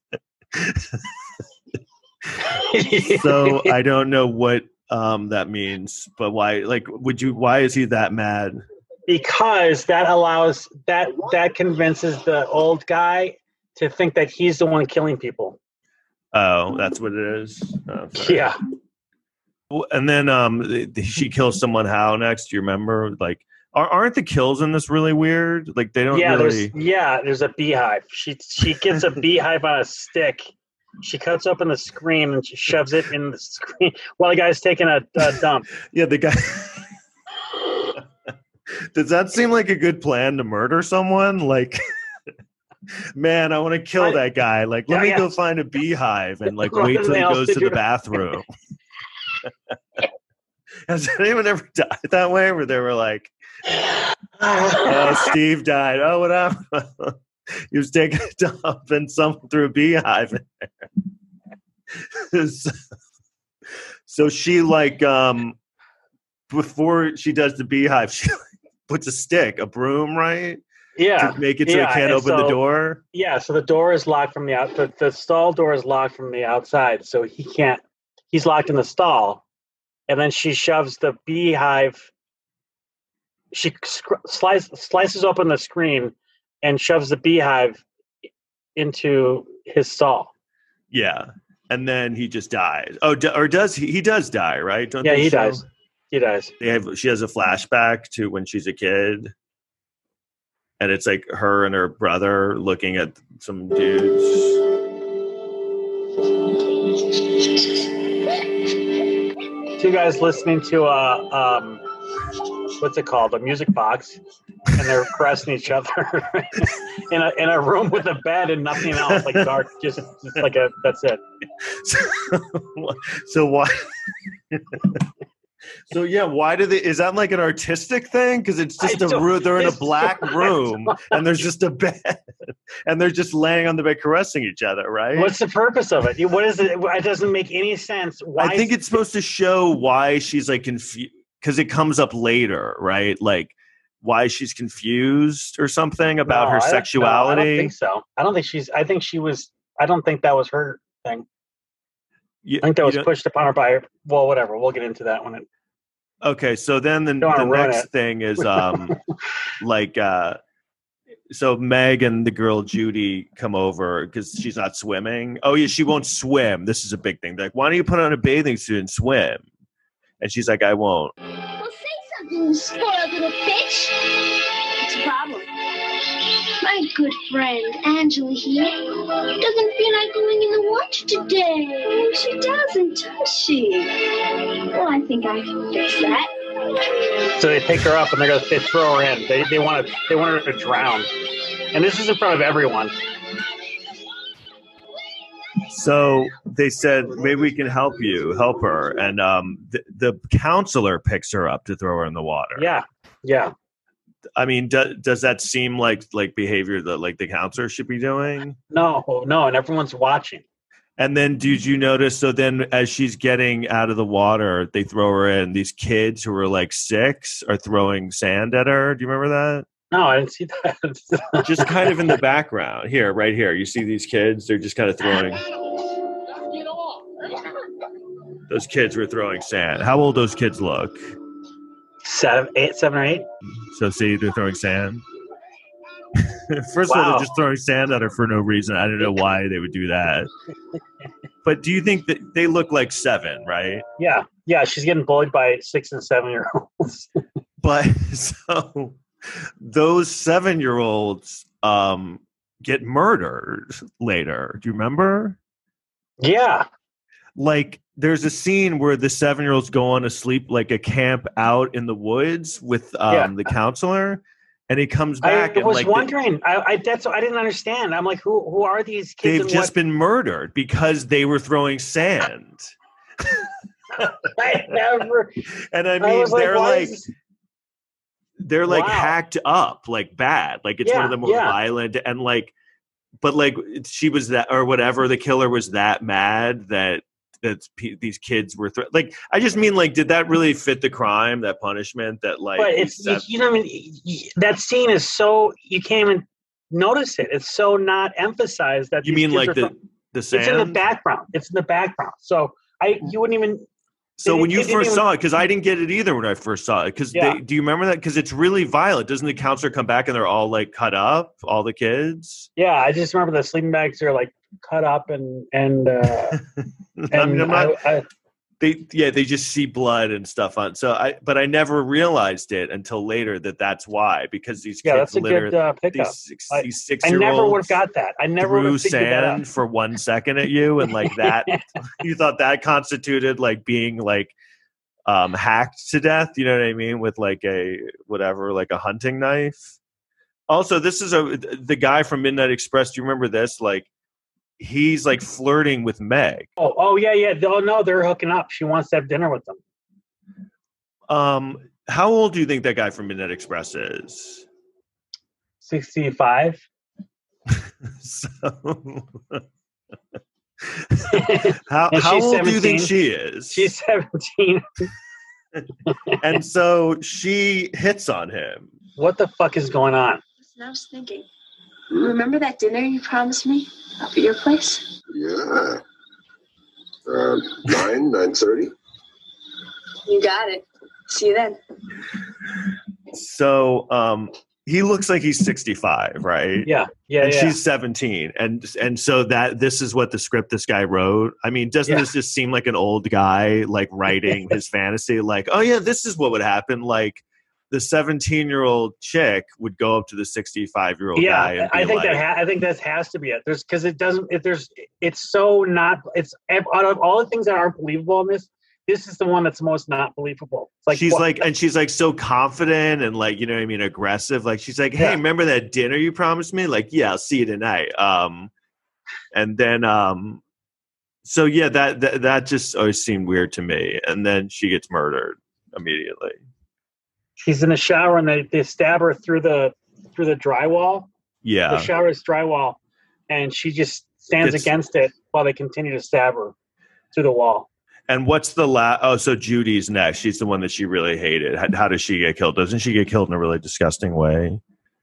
So I don't know what um that means, but why? Like, would you? Why is he that mad?
Because that allows that that convinces the old guy to think that he's the one killing people.
Oh, that's what it is. Oh, sorry.
Yeah.
Well, and then um, th- th- she kills someone. How next? Do you remember? Like, are, aren't the kills in this really weird? Like, they don't
Yeah,
really.
there's yeah, there's a beehive. She she gets a beehive on a stick. She cuts open the screen and she shoves it in the screen while the guy's taking a, a dump.
Yeah, the guy. Does that seem like a good plan to murder someone? Like, man, I want to kill
I-
that guy. Like, let
Yeah,
me
yeah.
go find a beehive and like
What
wait till he
else
goes
to
to
do?
the bathroom. Has anyone ever died that way? Where they were like, "Oh, Steve died. Oh, what happened?" He was taking a dump and someone threw a beehive in there. so, so she like um before she does the beehive, she puts a stick, a broom, right?
Yeah.
To make it so
yeah,
it can't
and
open the
so-
door.
Yeah, so the door is locked from the out. The, the stall door is locked from the outside, so he can't. He's locked in the stall, and then she shoves the beehive. She sc- slice, slices open the screen and shoves the beehive into his stall.
Yeah. And then he just dies. Oh, do, or does he? He does die, right? Don't
Yeah,
they
he
show-
dies. He dies.
They have. She has a flashback to when she's a kid, and it's like her and her brother looking at some dudes.
Two guys listening to a um, what's it called? A music box, and they're caressing each other in a in a room with a bed and nothing else, like dark, just, just like a that's it.
So, so why? So yeah, why do they? Is that like an artistic thing? Because it's just
I
a
don't-
room. They're in a
it's-
black
I
room,
don't
and there's just a bed, and they're just laying on the bed caressing each other, right?
What's the purpose of it? What is it? It doesn't make any sense. Why
I think
is-
it's supposed to show why she's like confused, because it comes up later, right? Like why she's confused or something about
No,
her
I don't- no,
sexuality.
I don't think so. I don't think she's. I think she was. I don't think that was her thing.
You-
I think that
you
was
don't-
pushed upon her by. Well, whatever. We'll get into that when it.
Okay, so then the,
Don't wanna
the
ruin
next
it.
thing is um like uh so Meg and the girl Judy come over because she's not swimming. Oh yeah, she won't swim. This is a big thing. They're like, why don't you put on a bathing suit and swim? And she's like, I won't.
Well, say something, you spoiled little bitch. What's the problem? My good friend, Angela here, doesn't feel like going in the water today. Oh, she doesn't, does she? Well, I think I can fix that.
So they take her up and they're gonna they throw her in. They they want to they want her to drown, and this is in front of everyone.
So they said, maybe we can help you, help her. And um the, the counselor picks her up to throw her in the water.
Yeah, yeah.
I mean, do, does that seem like like behavior that like the counselor should be doing?
No, no, and everyone's watching.
And then did you notice, so then as she's getting out of the water, they throw her in. These kids who were like six are throwing sand at her. Do you remember that?
No, I didn't see that.
Just kind of in the background. Here, right here. You see these kids? They're just kind of throwing. Those kids were throwing sand. How old those kids look?
Seven, eight, seven or eight.
So see, they're throwing sand. First
Wow.
of all, they're just throwing sand at her for no reason. I don't know why they would do that. But do you think that they look like seven, right?
Yeah, yeah. She's getting bullied by six and seven year olds.
But so those seven year olds um, get murdered later. Do you remember?
Yeah.
Like there's a scene where the seven year olds go on a sleep, like a camp out in the woods with um,
Yeah.
the counselor. And he comes back
I
and
was
like
wondering. I, I that's I didn't understand. I'm like, who who are these kids?
they've
and
just
what-
been murdered because they were throwing sand.
I never.
And I
I
mean,
was like,
they're
why
like
is-
they're like
Wow.
hacked up, like bad, like it's one
Yeah,
of the more
yeah.
violent and like, but like she was that or whatever. The killer was that mad that that pe- these kids were th- like. I just mean, like, did that really fit the crime? That punishment? That like,
But it's
that-
you know, I mean, y- that scene is so you can't even notice it. It's so not emphasized that
you
these
mean
kids
like
are
the
from-
the
It's in the
sand?
background. It's in the background. So I you wouldn't even.
So
It-
when you
it didn't
first
even-
saw it, because I didn't get it either when I first saw it, because
Yeah.
do you remember that? Because it's really violent. Doesn't the counselor come back and they're all like cut up, all the kids?
Yeah, I just remember the sleeping bags are like cut up and and. Uh, and
I mean, I'm not.
I, I,
They yeah, they just see blood and stuff on. So I, but I never realized it until later that that's why, because these
yeah,
kids
that's a
literally
good uh, pickup.
these six,
I-
these six
I
year
never would have
olds
got that. I never would
threw
have figured that out.
sand for one second at you, and like that, you thought that constituted like being like um, hacked to death. You know what I mean? With like a whatever, like a hunting knife. Also, this is a the guy from Midnight Express. Do you remember this? Like he's like flirting with Meg.
Oh, oh yeah, yeah. Oh no, they're hooking up. She wants to have dinner with them.
Um, how old do you think that guy from Midnight Express is?
Sixty-five.
So, how
And
how
she's
old do you think
seventeen.
she is?
She's seventeen.
And so she hits on him.
What the fuck is going on?
Listen, I was thinking. Remember that dinner you promised me up at your place?
Yeah. Uh, nine, nine thirty.
You got it. See you then.
So um, he looks like he's sixty-five, right?
Yeah, yeah,
And
yeah.
she's seventeen, and and so that this is what the script this guy wrote. I mean, doesn't
Yeah.
this just seem like an old guy like writing his fantasy? Like, oh yeah, this is what would happen. Like the seventeen-year-old chick would go up to the sixty-five-year-old guy.
yeah,
And be
I think
like,
that ha- I think that has to be it. There's because it doesn't. If there's, it's so not. It's out of all the things that aren't believable in this. This is the one that's most not believable. It's like
she's
what-
like, and she's like so confident and like, you know what I mean, aggressive. Like she's like, hey,
Yeah.
remember that dinner you promised me? Like, yeah, I'll see you tonight. Um, and then, um, so yeah, that, that that just always seemed weird to me. And then she gets murdered immediately.
she's in the shower and they, they stab her through the through the drywall. The
Yeah,
shower is drywall, and she just stands
It's-
against it while they continue to stab her through the wall.
and what's the last? Oh, so Judy's next. She's the one that she really hated. How, how does she get killed? Doesn't she get killed in a really disgusting way?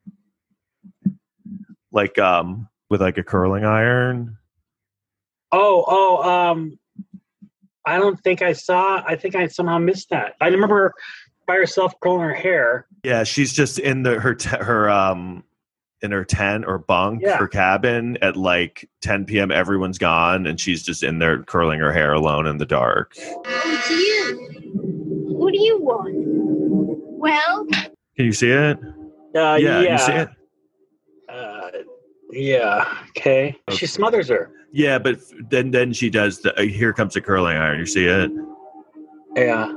Like, um, with like a curling iron.
Oh, oh, um, I don't think I saw. I think I somehow missed that. I remember her by herself curling her hair.
Yeah, she's just in the her te- her um in her tent or bunk,
Yeah.
her cabin at like ten p.m. Everyone's gone, and she's just in there curling her hair alone in the dark.
It's you. What do you want? Well,
Can you see it?
Uh,
yeah,
yeah,
you see it?
Uh, yeah. Okay. She smothers her.
Yeah, but f- then then she does the uh, here comes the curling iron. You see it?
Yeah.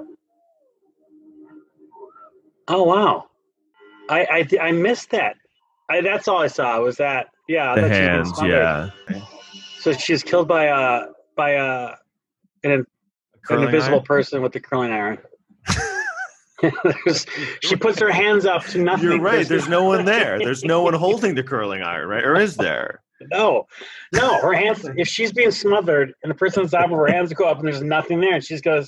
Oh wow. I I I missed that. I, that's all I saw was that. Yeah. I
The
thought she was
hands,
smothered.
yeah.
So she's killed by a by a an, an
Curling
invisible
iron?
person with the curling iron. There's- she puts her hands up to nothing.
You're right. There's no one there. There's no one holding the curling iron, right? Or is there?
no, no. Her hands. If she's being smothered and the person's top of her hands go up and there's nothing there, and she just goes.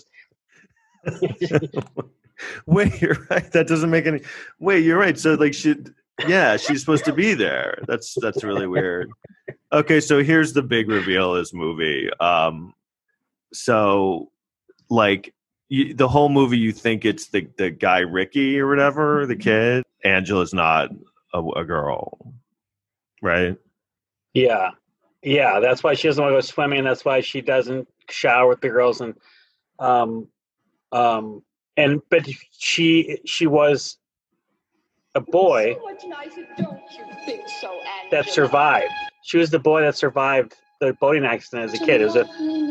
Wait, you're right. That doesn't make any. Wait, you're right. So like, she, yeah, she's supposed to be there. That's that's really weird. Okay, so here's the big reveal of this movie. Um, so like you, the whole movie, you think it's the, the guy Ricky or whatever, the kid. Angela's not a, a girl, right?
Yeah. Yeah, that's why she doesn't want to go swimming. That's why she doesn't shower with the girls. And, um, um, and, but she, she was a boy
So much nicer, don't you think so, Angela?
that survived. She was the boy that survived the boating accident as a kid. It was a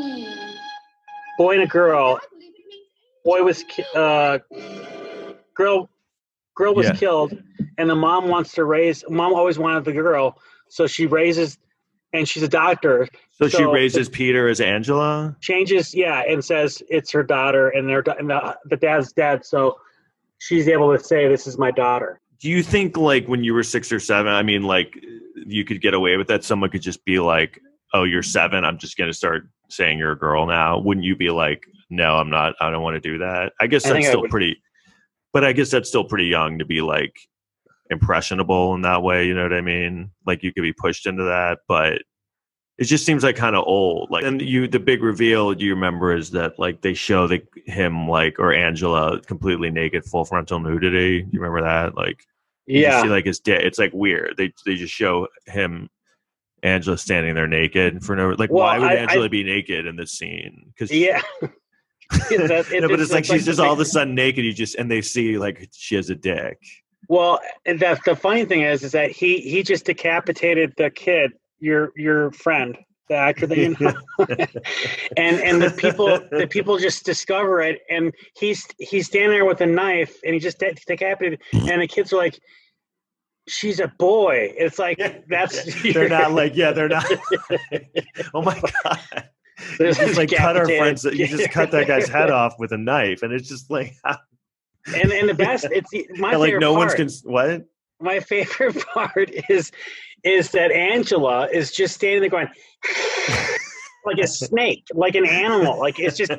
boy and a girl. Boy was, ki- uh, girl, girl was
Yeah.
killed, and the mom wants to raise, mom always wanted the girl. So she raises, and she's a doctor.
So, she
So-
raises Peter as Angela?
Changes, yeah, and says it's her daughter, and their and the, the dad's dead, so she's able to say, "This is my daughter."
Do you think, like, when you were six or seven, I mean, like, you could get away with that? Someone could just be like, oh, you're seven, I'm just going to start saying you're a girl now. Wouldn't you be like, no, I'm not, I don't want to do that? I guess
I
that's
think I
still
would.
pretty, but I guess that's still pretty young to be, like, impressionable in that way, you know what I mean? Like, you could be pushed into that, but it just seems like kind of old. Like, and you, the big reveal, do you remember, is that, like, they show the, him, like, or Angela completely naked, full frontal nudity. You remember that? Like, you just
Yeah,
see, like, his dick. It's like weird. They they just show him, Angela standing there naked for no, like,
Well,
why would
I-
Angela
I-
be naked in this scene? Because
yeah. That- it-
no, but it's like she's just
the-
all of a sudden naked. You just, and they see, like, she has a dick.
Well, and that's the funny thing is, is that he he just decapitated the kid, your your friend, the actor that you know, and and the people the people just discover it, and he's he's standing there with a knife, and he just de- decapitated, and the kids are like, she's a boy. It's like that's
They're not like, yeah, they're not. Oh my god. You
There's
just like cut our
decapitated
friends. You just cut that guy's head off with a knife, and it's just like,
And and the best, it's the- my
like
favorite
no
part.
one's gonna what?
My favorite part is is that Angela is just standing there going like a snake, like an animal, like it's just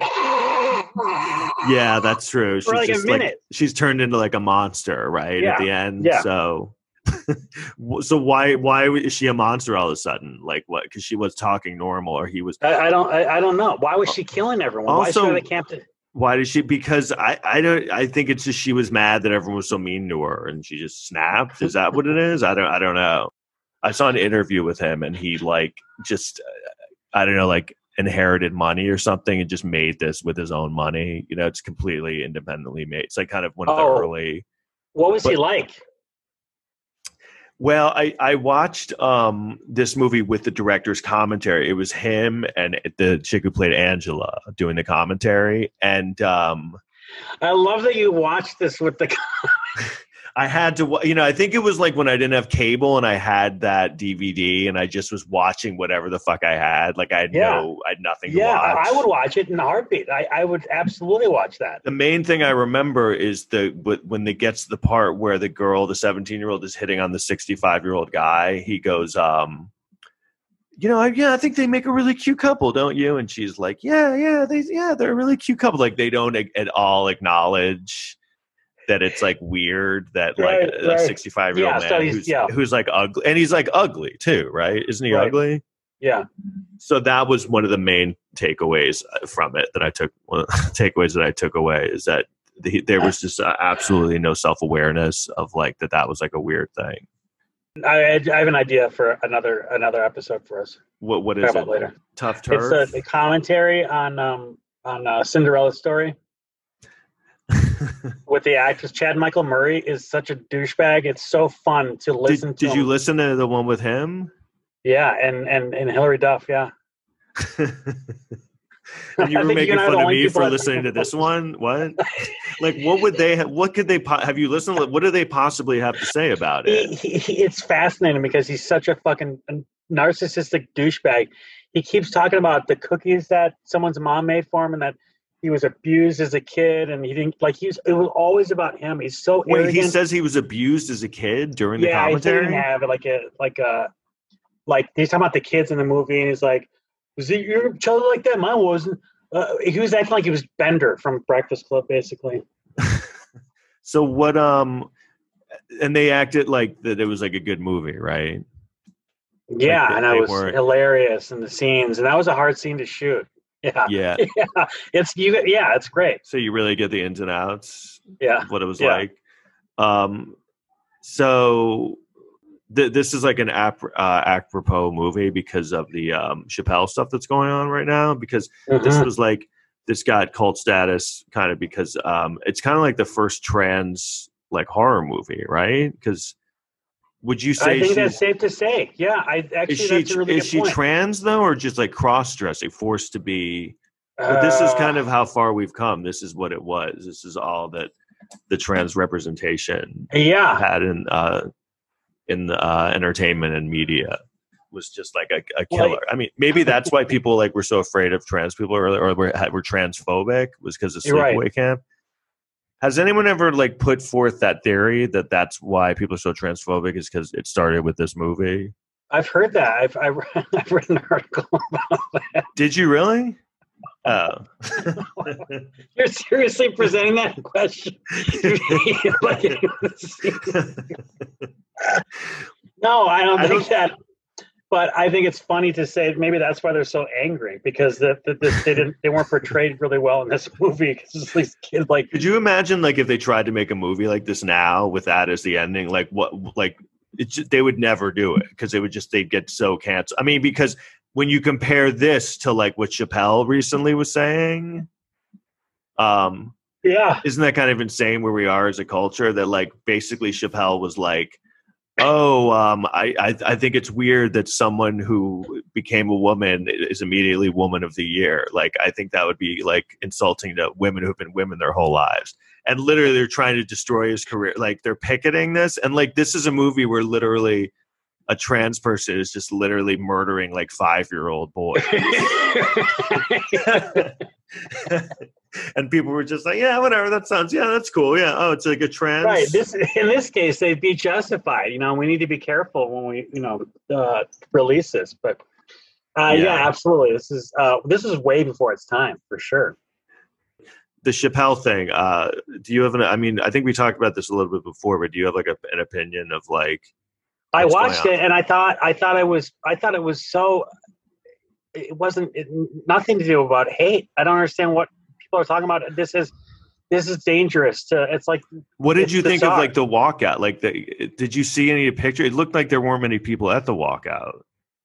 Yeah, that's true. She's
for like a
just like,
minute.
she's turned into like a monster, right?
Yeah,
At the end.
yeah.
So, so why why is she a monster all of a sudden? Like what? Because she was talking normal, or he was.
I, I don't I, I don't know. Why was she killing everyone? Why
Also-
should the camp? To,
Why did she? Because I I don't. I think it's just she was mad that everyone was so mean to her, and she just snapped. Is that what it is? I don't. I don't know. I saw an interview with him, and he like just I don't know, like inherited money or something, and just made this with his own money. You know, it's completely independently made. It's like kind of one of the
Oh.
early.
what was he
But-
like?
Well, I, I watched um, this movie with the director's commentary. It was him and the chick who played Angela doing the commentary. And um,
I love that you watched this with the.
I had to, wa- you know, I think it was like when I didn't have cable and I had that D V D and I just was watching whatever the fuck I had. Like I had
Yeah.
no, I had nothing to
Yeah,
watch.
I would watch it in a heartbeat. I, I would absolutely watch that.
The main thing I remember is the wh- when it gets to the part where the girl, the seventeen-year-old, is hitting on the sixty-five-year-old guy. He goes, um, you know, I, yeah, I think they make a really cute couple, don't you? And she's like, yeah, yeah, they, yeah, they're a really cute couple. Like they don't a- at all acknowledge that it's like weird that like
Right,
a
right.
sixty-five-year-old
Yeah,
man
so he's-
who's,
yeah.
who's like ugly, and he's like ugly too, right? Isn't he
Right.
ugly?
Yeah.
So that was one of the main takeaways from it that I took. One of the takeaways that I took away is that the, there was just uh, absolutely no self awareness of like that. That was like a weird thing.
I, I have an idea for another another episode for us.
What what
Talk
is
about
it?
later.
Tough turf.
It's a, a commentary on um on uh, Cinderella's story with the actress. Chad Michael Murray is such a douchebag. It's so fun to listen
did
to.
did you
him.
listen to the one with him?
Yeah, and and and Hillary Duff. Yeah.
And you
I
were
think you
making
and I are
fun
the
of
only
me
people
for
that-
listening to this one. What? Like, what would they? Ha- what could they? Po- have you listened? What do they possibly have to say about
He,
it?
he, he- it's fascinating because he's such a fucking narcissistic douchebag. He keeps talking about the cookies that someone's mom made for him, and that he was abused as a kid, and he didn't like. He was. It was always about him. He's so
Wait,
arrogant.
he says he was abused as a kid during the
yeah, he
commentary.
didn't have like a like a like he's talking about the kids in the movie, and he's like, "Was it your child like that? Mine wasn't." Uh, he was acting like he was Bender from Breakfast Club, basically.
So what? Um, and they acted like that it was like a good movie,
Yeah,
right? Like, they-
and
they
it was
weren't-
hilarious in the scenes, and that was a hard scene to shoot. Yeah.
Yeah.
Yeah. It's you. Yeah, it's great.
So you really get the ins and outs
Yeah.
of what it was
Yeah.
like. Um, so th- this is like an ap- uh, apropos movie because of the um, Chappelle stuff that's going on right now. Because
Mhm.
this was like this got cult status kind of because um, it's kind of like the first trans like horror movie, right? Because would you say
I think
she's,
that's safe to say. Yeah, I actually
is she
that's a really
is
good
she
point.
trans though, or just like cross dressing, forced to be? But this is kind of how far we've come. This is what it was. This is all that the trans representation
yeah.
had in uh, in the uh, entertainment and media was just like a, a
Well,
killer. I mean, maybe that's why people like were so afraid of trans people earlier, or were, were transphobic, was because of
You're right.
Sleepaway Camp. Has anyone ever like put forth that theory that that's why people are so transphobic is because it started with this movie?
I've heard that. I've I've, I've read an article about that.
Did you really? Oh.
You're seriously presenting that question? Like it was- no, I don't
I
think that. But I think it's funny to say maybe that's why they're so angry because the, the, this, they didn't they weren't portrayed really well in this movie because these kids like.
Could you imagine like if they tried to make a movie like this now with that as the ending? Like what? Like it's just, they would never do it because they would just they'd get so canceled. I mean, because when you compare this to like what Chappelle recently was saying, um,
yeah,
isn't that kind of insane where we are as a culture? That like basically Chappelle was like, oh, um, I, I I think it's weird that someone who became a woman is immediately Woman of the Year. Like, I think that would be like insulting to women who've been women their whole lives. And literally, they're trying to destroy his career. Like, they're picketing this, and like this is a movie where literally a trans person is just literally murdering like five-year-old boys. And people were just like, yeah, whatever, that sounds, yeah, that's cool. Yeah. Oh, it's like a trans.
right. This in this case, they'd be justified. You know, we need to be careful when we, you know, uh, release this. But uh, yeah.
Yeah.
absolutely. This is uh, this is way before its time for sure.
The Chappelle thing. Uh, do you have an? I mean, I think we talked about this a little bit before, but do you have like a, an opinion of like?
I
what's
watched
going
it
on?
and I thought I thought it was I thought it was so. It wasn't it, nothing to do about hate. I don't understand what people are talking about. This is this is dangerous. To it's like.
What did
it's
you think of
bizarre.
like the walkout? Like, the, did you see any picture? It looked like there weren't many people at the walkout.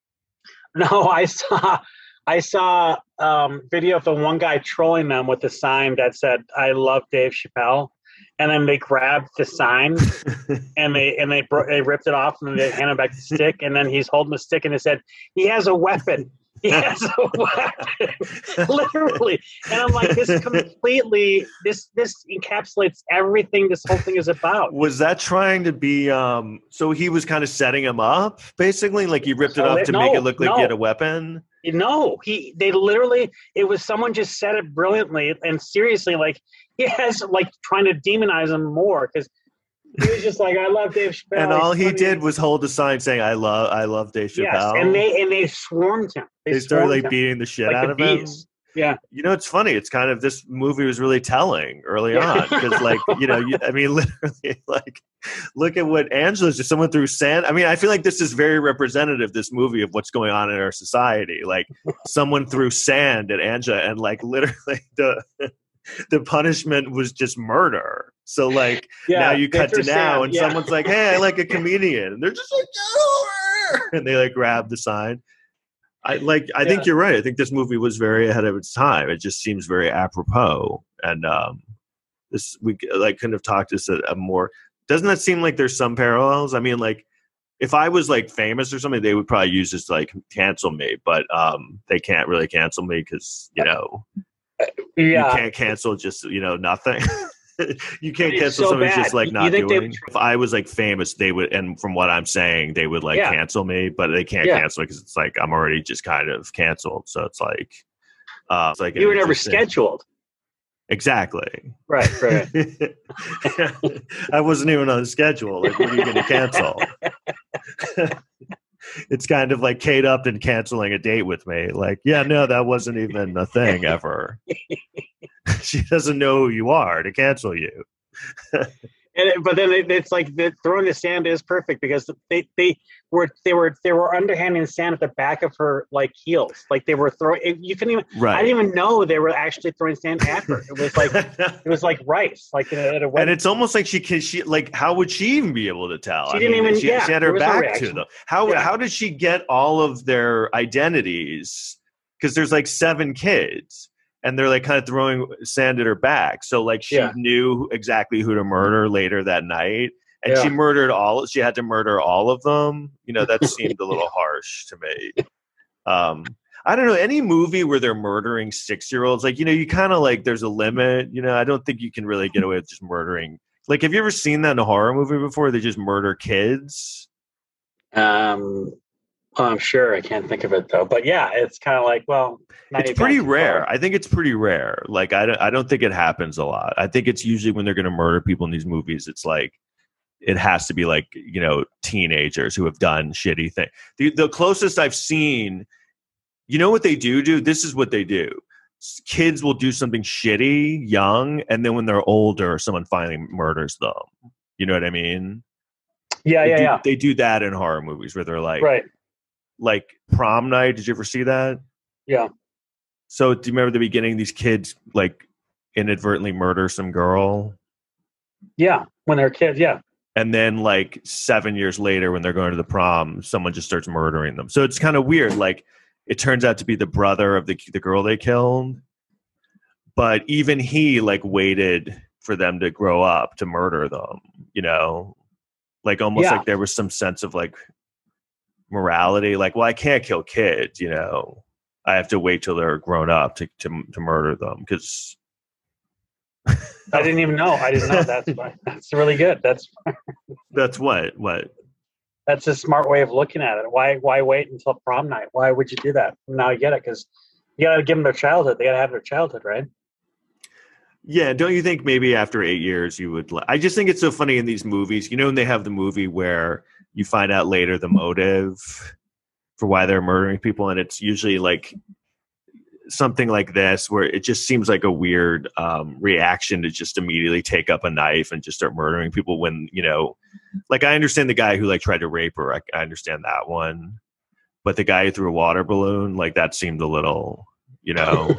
No, I saw I saw um, video of the one guy trolling them with a sign that said "I love Dave Chappelle," and then they grabbed the sign and they and they bro- they ripped it off and then they handed back the stick, and then he's holding the stick and they said he has a weapon. He has a weapon, literally. And I'm like, this completely this this encapsulates everything this whole thing is about.
Was that trying to be? Um, so he was kind of setting him up, basically. Like he ripped it
So
up
they-
to
no,
make it look like
no.
he had a weapon.
No, he they literally it was someone just said it brilliantly and seriously, like he has like trying to demonize him more because he was just like, I love Dave Chappelle.
And all
he's
he
funny."
did was hold a sign saying, "I love, I love Dave
yes,
Chappelle."
and they and they swarmed him.
They started
swarmed
like
him
beating the shit
like
out
the
of him.
bees. Yeah,
You know, it's funny. It's kind of this movie was really telling early
Yeah.
on because, like, you know, you, I mean, literally, like, look at what Angela's just someone threw sand. I mean, I feel like this is very representative. This movie of what's going on in our society. Like, someone threw sand at Angela, and like, literally, the the punishment was just murder. So, like,
yeah.
now you
they
cut to
threw
now,
sand,
and
yeah.
someone's like, "Hey, I like a comedian," and they're just like, "No!" and they like grab the sign. I like. I think
Yeah.
you're right. I think this movie was very ahead of its time. It just seems very apropos, and um, this we like couldn't have talked this a, a more. Doesn't that seem like there's some parallels? I mean, like if I was like famous or something, they would probably use this to like cancel me, but um, they can't really cancel me because you know you
yeah.
can't cancel just you know nothing. You can't
It's
cancel
so
somebody
bad.
just like
You
not
think they
doing.
would-
If I was like famous, they would, and from what I'm saying, they would like
Yeah.
cancel me, but they can't
Yeah.
cancel because it's like I'm already just kind of canceled. So it's like, uh, it's like
You were
an
never
interesting-
scheduled.
Exactly.
Right, right.
I wasn't even on the schedule. Like, what are you going to cancel? It's kind of like Kate Upton canceling a date with me. Like, yeah, no, that wasn't even a thing ever. She doesn't know who you are to cancel you.
And it, but then it, it's like the, throwing the sand is perfect because they, they were they were they were underhanding sand at the back of her like heels, like they were throwing. You couldn't even.
Right.
I didn't even know they were actually throwing sand at her. It was like it was like rice, like at a wedding.
And it's almost like she can. She like how would she even be able to tell?
She
I
didn't
mean,
even.
She,
yeah,
she had her
there was no
back to
reaction.
them. How
Yeah.
how did she get all of their identities? Because there's like seven kids. And they're like kind of throwing sand at her back. So like she
Yeah.
knew exactly who to murder later that night. And
Yeah.
she murdered all, she had to murder all of them. You know, that seemed a little harsh to me. Um, I don't know, any movie where they're murdering six-year-olds, like, you know, you kind of like, there's a limit. You know, I don't think you can really get away with just murdering. Like, have you ever seen that in a horror movie before? They just murder kids?
Um, oh, I'm sure I can't think of it though. But yeah, it's kind of like well,
It's pretty rare. I think it's pretty rare. Like, I don't, I don't think it happens a lot. I think it's usually when they're going to murder people in these movies, it's like, it has to be like, you know, teenagers who have done shitty things. The, the closest I've seen, you know what they do, dude? This is what they do. Kids will do something shitty young, and then when they're older, someone finally murders them. You know what I mean?
Yeah,
they
yeah,
do,
yeah.
They do that in horror movies where they're like,
Right.
like Prom Night. Did you ever see that?
Yeah.
So do you remember the beginning? These kids like inadvertently murder some girl.
Yeah, when they're kids. Yeah.
And then like seven years later, when they're going to the prom, someone just starts murdering them. So it's kind of weird. Like it turns out to be the brother of the the girl they killed, but even he like waited for them to grow up to murder them. You know, like almost
Yeah.
like there was some sense of like morality. Like, well, I can't kill kids. You know. I have to wait till they're grown up to to, to murder them because
I didn't even know. I didn't know. That's that's really good. That's
that's what what
that's a smart way of looking at it. Why why wait until prom night? Why would you do that? Now you get it because you got to give them their childhood. They got to have their childhood, right?
Yeah, don't you think maybe after eight years you would? I just think it's so funny in these movies. You know, when they have the movie where you find out later the motive for why they're murdering people, and it's usually like something like this where it just seems like a weird um reaction to just immediately take up a knife and just start murdering people when, you know, like I understand the guy who like tried to rape her, I, I understand that one, but the guy who threw a water balloon, like that seemed a little, you know.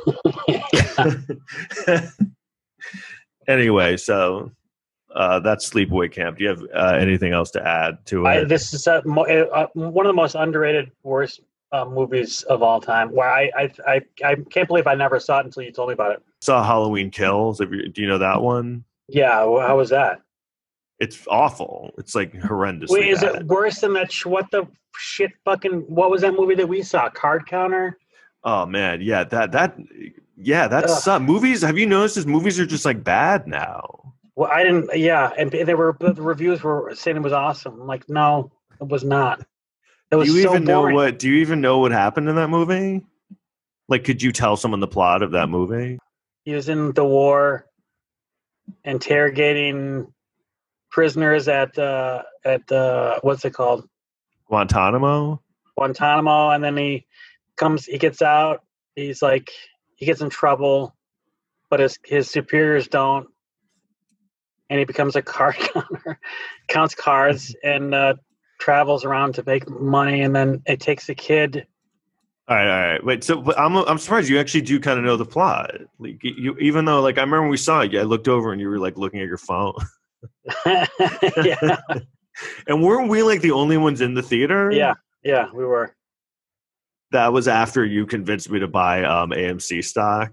Anyway, so Uh, that's Sleepaway Camp. Do you have uh, anything else to add to it?
I, this is a, mo- uh, one of the most underrated, worst uh, movies of all time. Where I, I, I, I can't believe I never saw it until you told me about it.
Saw Halloween Kills. Have you, do you know that one?
Yeah, well, how was that?
It's awful. It's like horrendously
Wait, is
bad.
it worse than that? Sh- what the shit? Fucking what was that movie that we saw? Card Counter.
Oh man, yeah, that that yeah, that's
Ugh.
some movies. Have you noticed this movies are just like bad now?
Well, I didn't. Yeah, and they were the reviews were saying it was awesome. I'm like, no, it was not. It was
Do you
so
even know
boring.
what? Do you even know what happened in that movie? Like, could you tell someone the plot of that movie?
He was in the war, interrogating prisoners at uh, at uh, what's it called?
Guantanamo.
Guantanamo, and then he comes. He gets out. He's like, he gets in trouble, but his his superiors don't. And he becomes a card counter, counts cards, and uh, travels around to make money. And then it takes a kid.
All right, all right. Wait, so but I'm I'm surprised you actually do kind of know the plot. Like you, even though like I remember when we saw it, I looked over and you were like looking at your phone.
Yeah,
And weren't we like the only ones in the theater?
yeah, yeah. We were.
That was after you convinced me to buy um, A M C stock.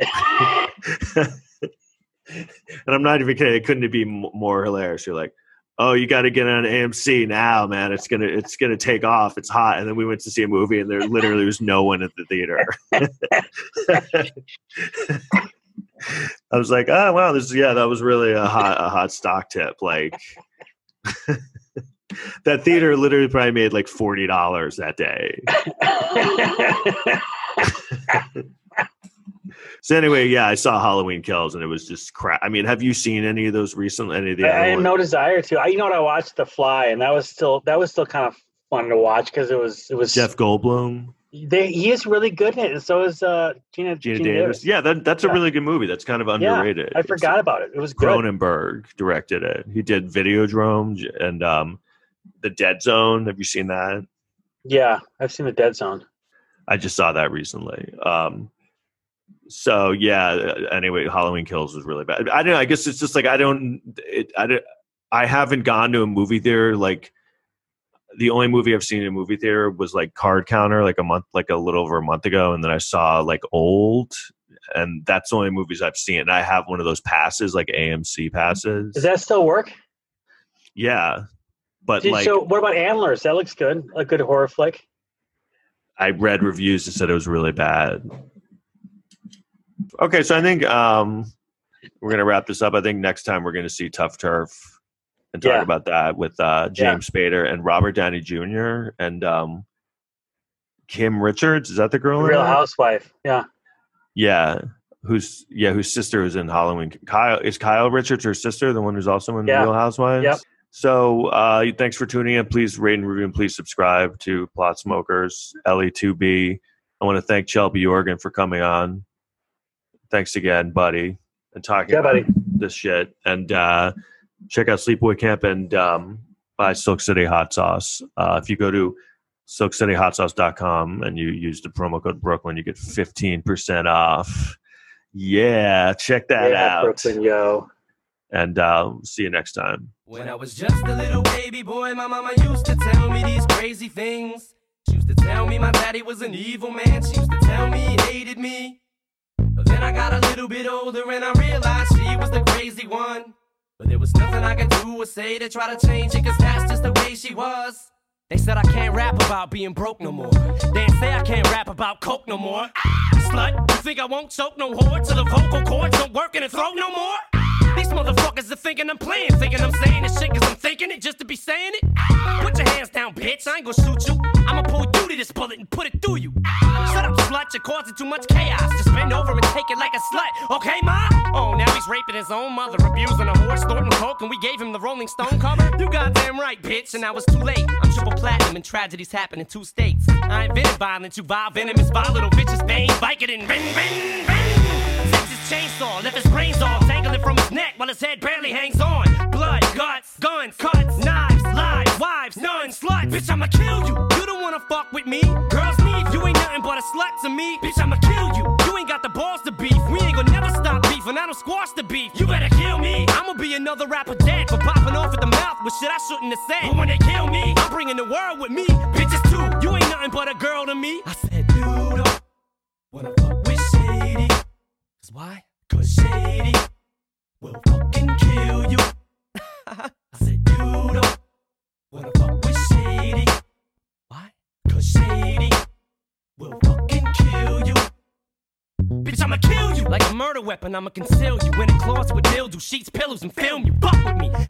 And I'm not even kidding. It couldn't be m- more hilarious. You're like, "Oh, you got to get on A M C now, man. It's gonna, it's gonna take off. It's hot." And then we went to see a movie, and there literally was no one at the theater. I was like, "Oh, wow, this, yeah, that was really a hot, a hot stock tip." Like, that theater literally probably made like forty dollars that day. So anyway, yeah, I saw Halloween Kills, and it was just crap. I mean, have you seen any of those recently? Any of the
I,
other
I had
ones?
no desire to. I, you know what? I watched The Fly, and that was still that was still kind of fun to watch because it was it was
Jeff Goldblum.
They, he is really good in it, and so is uh, Gina,
Gina,
Gina
Davis.
Davis.
Yeah, that, that's
Yeah.
a really good movie. That's kind of underrated.
Yeah, I forgot
It's,
about it. It was good.
Cronenberg directed it. He did Videodrome and um, The Dead Zone. Have you seen that?
Yeah, I've seen The Dead Zone.
I just saw that recently. Um, so yeah. Anyway, Halloween Kills was really bad. I don't know. I guess it's just like I don't. It, I don't. I haven't gone to a movie theater like. The only movie I've seen in a movie theater was like Card Counter, like a month, like a little over a month ago, and then I saw like Old, and that's the only movies I've seen. And I have one of those passes, like A M C passes.
Does that still work?
Yeah, but
Did,
like,
so what about Antlers? That looks good. A good horror flick.
I read reviews that said it was really bad. Okay, so I think um, we're gonna wrap this up. I think next time we're gonna see Tough Turf. And talk
Yeah.
about that with uh, James yeah. Spader and Robert Downey Junior and um, Kim Richards. Is that the girl?
The Real Housewife. Yeah.
Yeah. Who's yeah? Whose sister is in Halloween? Kyle is Kyle Richards her sister, the one who's also in
yeah.
Real Housewives.
Yep.
So uh, thanks for tuning in. Please rate and review and please subscribe to Plot Smokers L E two B. I want to thank Shelby Jorgen for coming on. Thanks again, buddy, and talking
yeah,
about
buddy.
this shit and. Uh, Check out Sleepaway Camp and um, buy Silk City Hot Sauce. Uh, if you go to silk city hot sauce dot com and you use the promo code Brooklyn, you get fifteen percent off. Yeah, check that
yeah,
out.
Brooklyn, yo.
And uh, see you next time.
When I was just a little baby boy, my mama used to tell me these crazy things. She used to tell me my daddy was an evil man. She used to tell me he hated me. But then I got a little bit older and I realized she was the crazy one. But there was nothing I could do or say to try to change it, cause that's just the way she was. They said I can't rap about being broke no more. They say I can't rap about coke no more. Ah, slut, you think I won't choke no whore till the vocal cords don't work in the throat no more? These motherfuckers are thinking I'm playing, thinking I'm saying this shit cause I'm thinking it just to be saying it. Put your hands down, bitch, I ain't gonna shoot you. I'ma pull you to this bullet and put it through you. Shut up, slut, you're causing too much chaos. Just bend over and take it like a slut, okay, ma? Oh, now he's raping his own mother, abusing a horse, snorting coke, and we gave him the Rolling Stone cover? You goddamn right, bitch, and now it's too late. I'm triple platinum and tragedies happen in two states. I invented violence, you vile venomous, vile little bitches, bang, Vicodin, ring, ring, ring. Chainsaw, left his brains all dangling from his neck while his head barely hangs on. Blood, guts, guns, cuts, knives, lies, wives, nuns, sluts. Bitch, I'ma kill you. You don't wanna fuck with me. Girls need you ain't nothing but a slut to me. Bitch, I'ma kill you. You ain't got the balls to beef. We ain't gonna never stop beefing. I don't squash the beef. You better kill me. I'ma be another rapper dead for popping off at the mouth with shit I shouldn't have said. But when they kill me, I'm bringing the world with me. Bitches too. You ain't nothing but a girl to me. I said you don't wanna fuck with Shady. Cause why? Cause Shady will fucking kill you. I said you don't wanna fuck with Shady. Why? Cause Shady will fucking kill you. Bitch, I'ma kill you. Like a murder weapon, I'ma conceal you. In a closet with dildo, sheets, pillows, and film you. Fuck with me.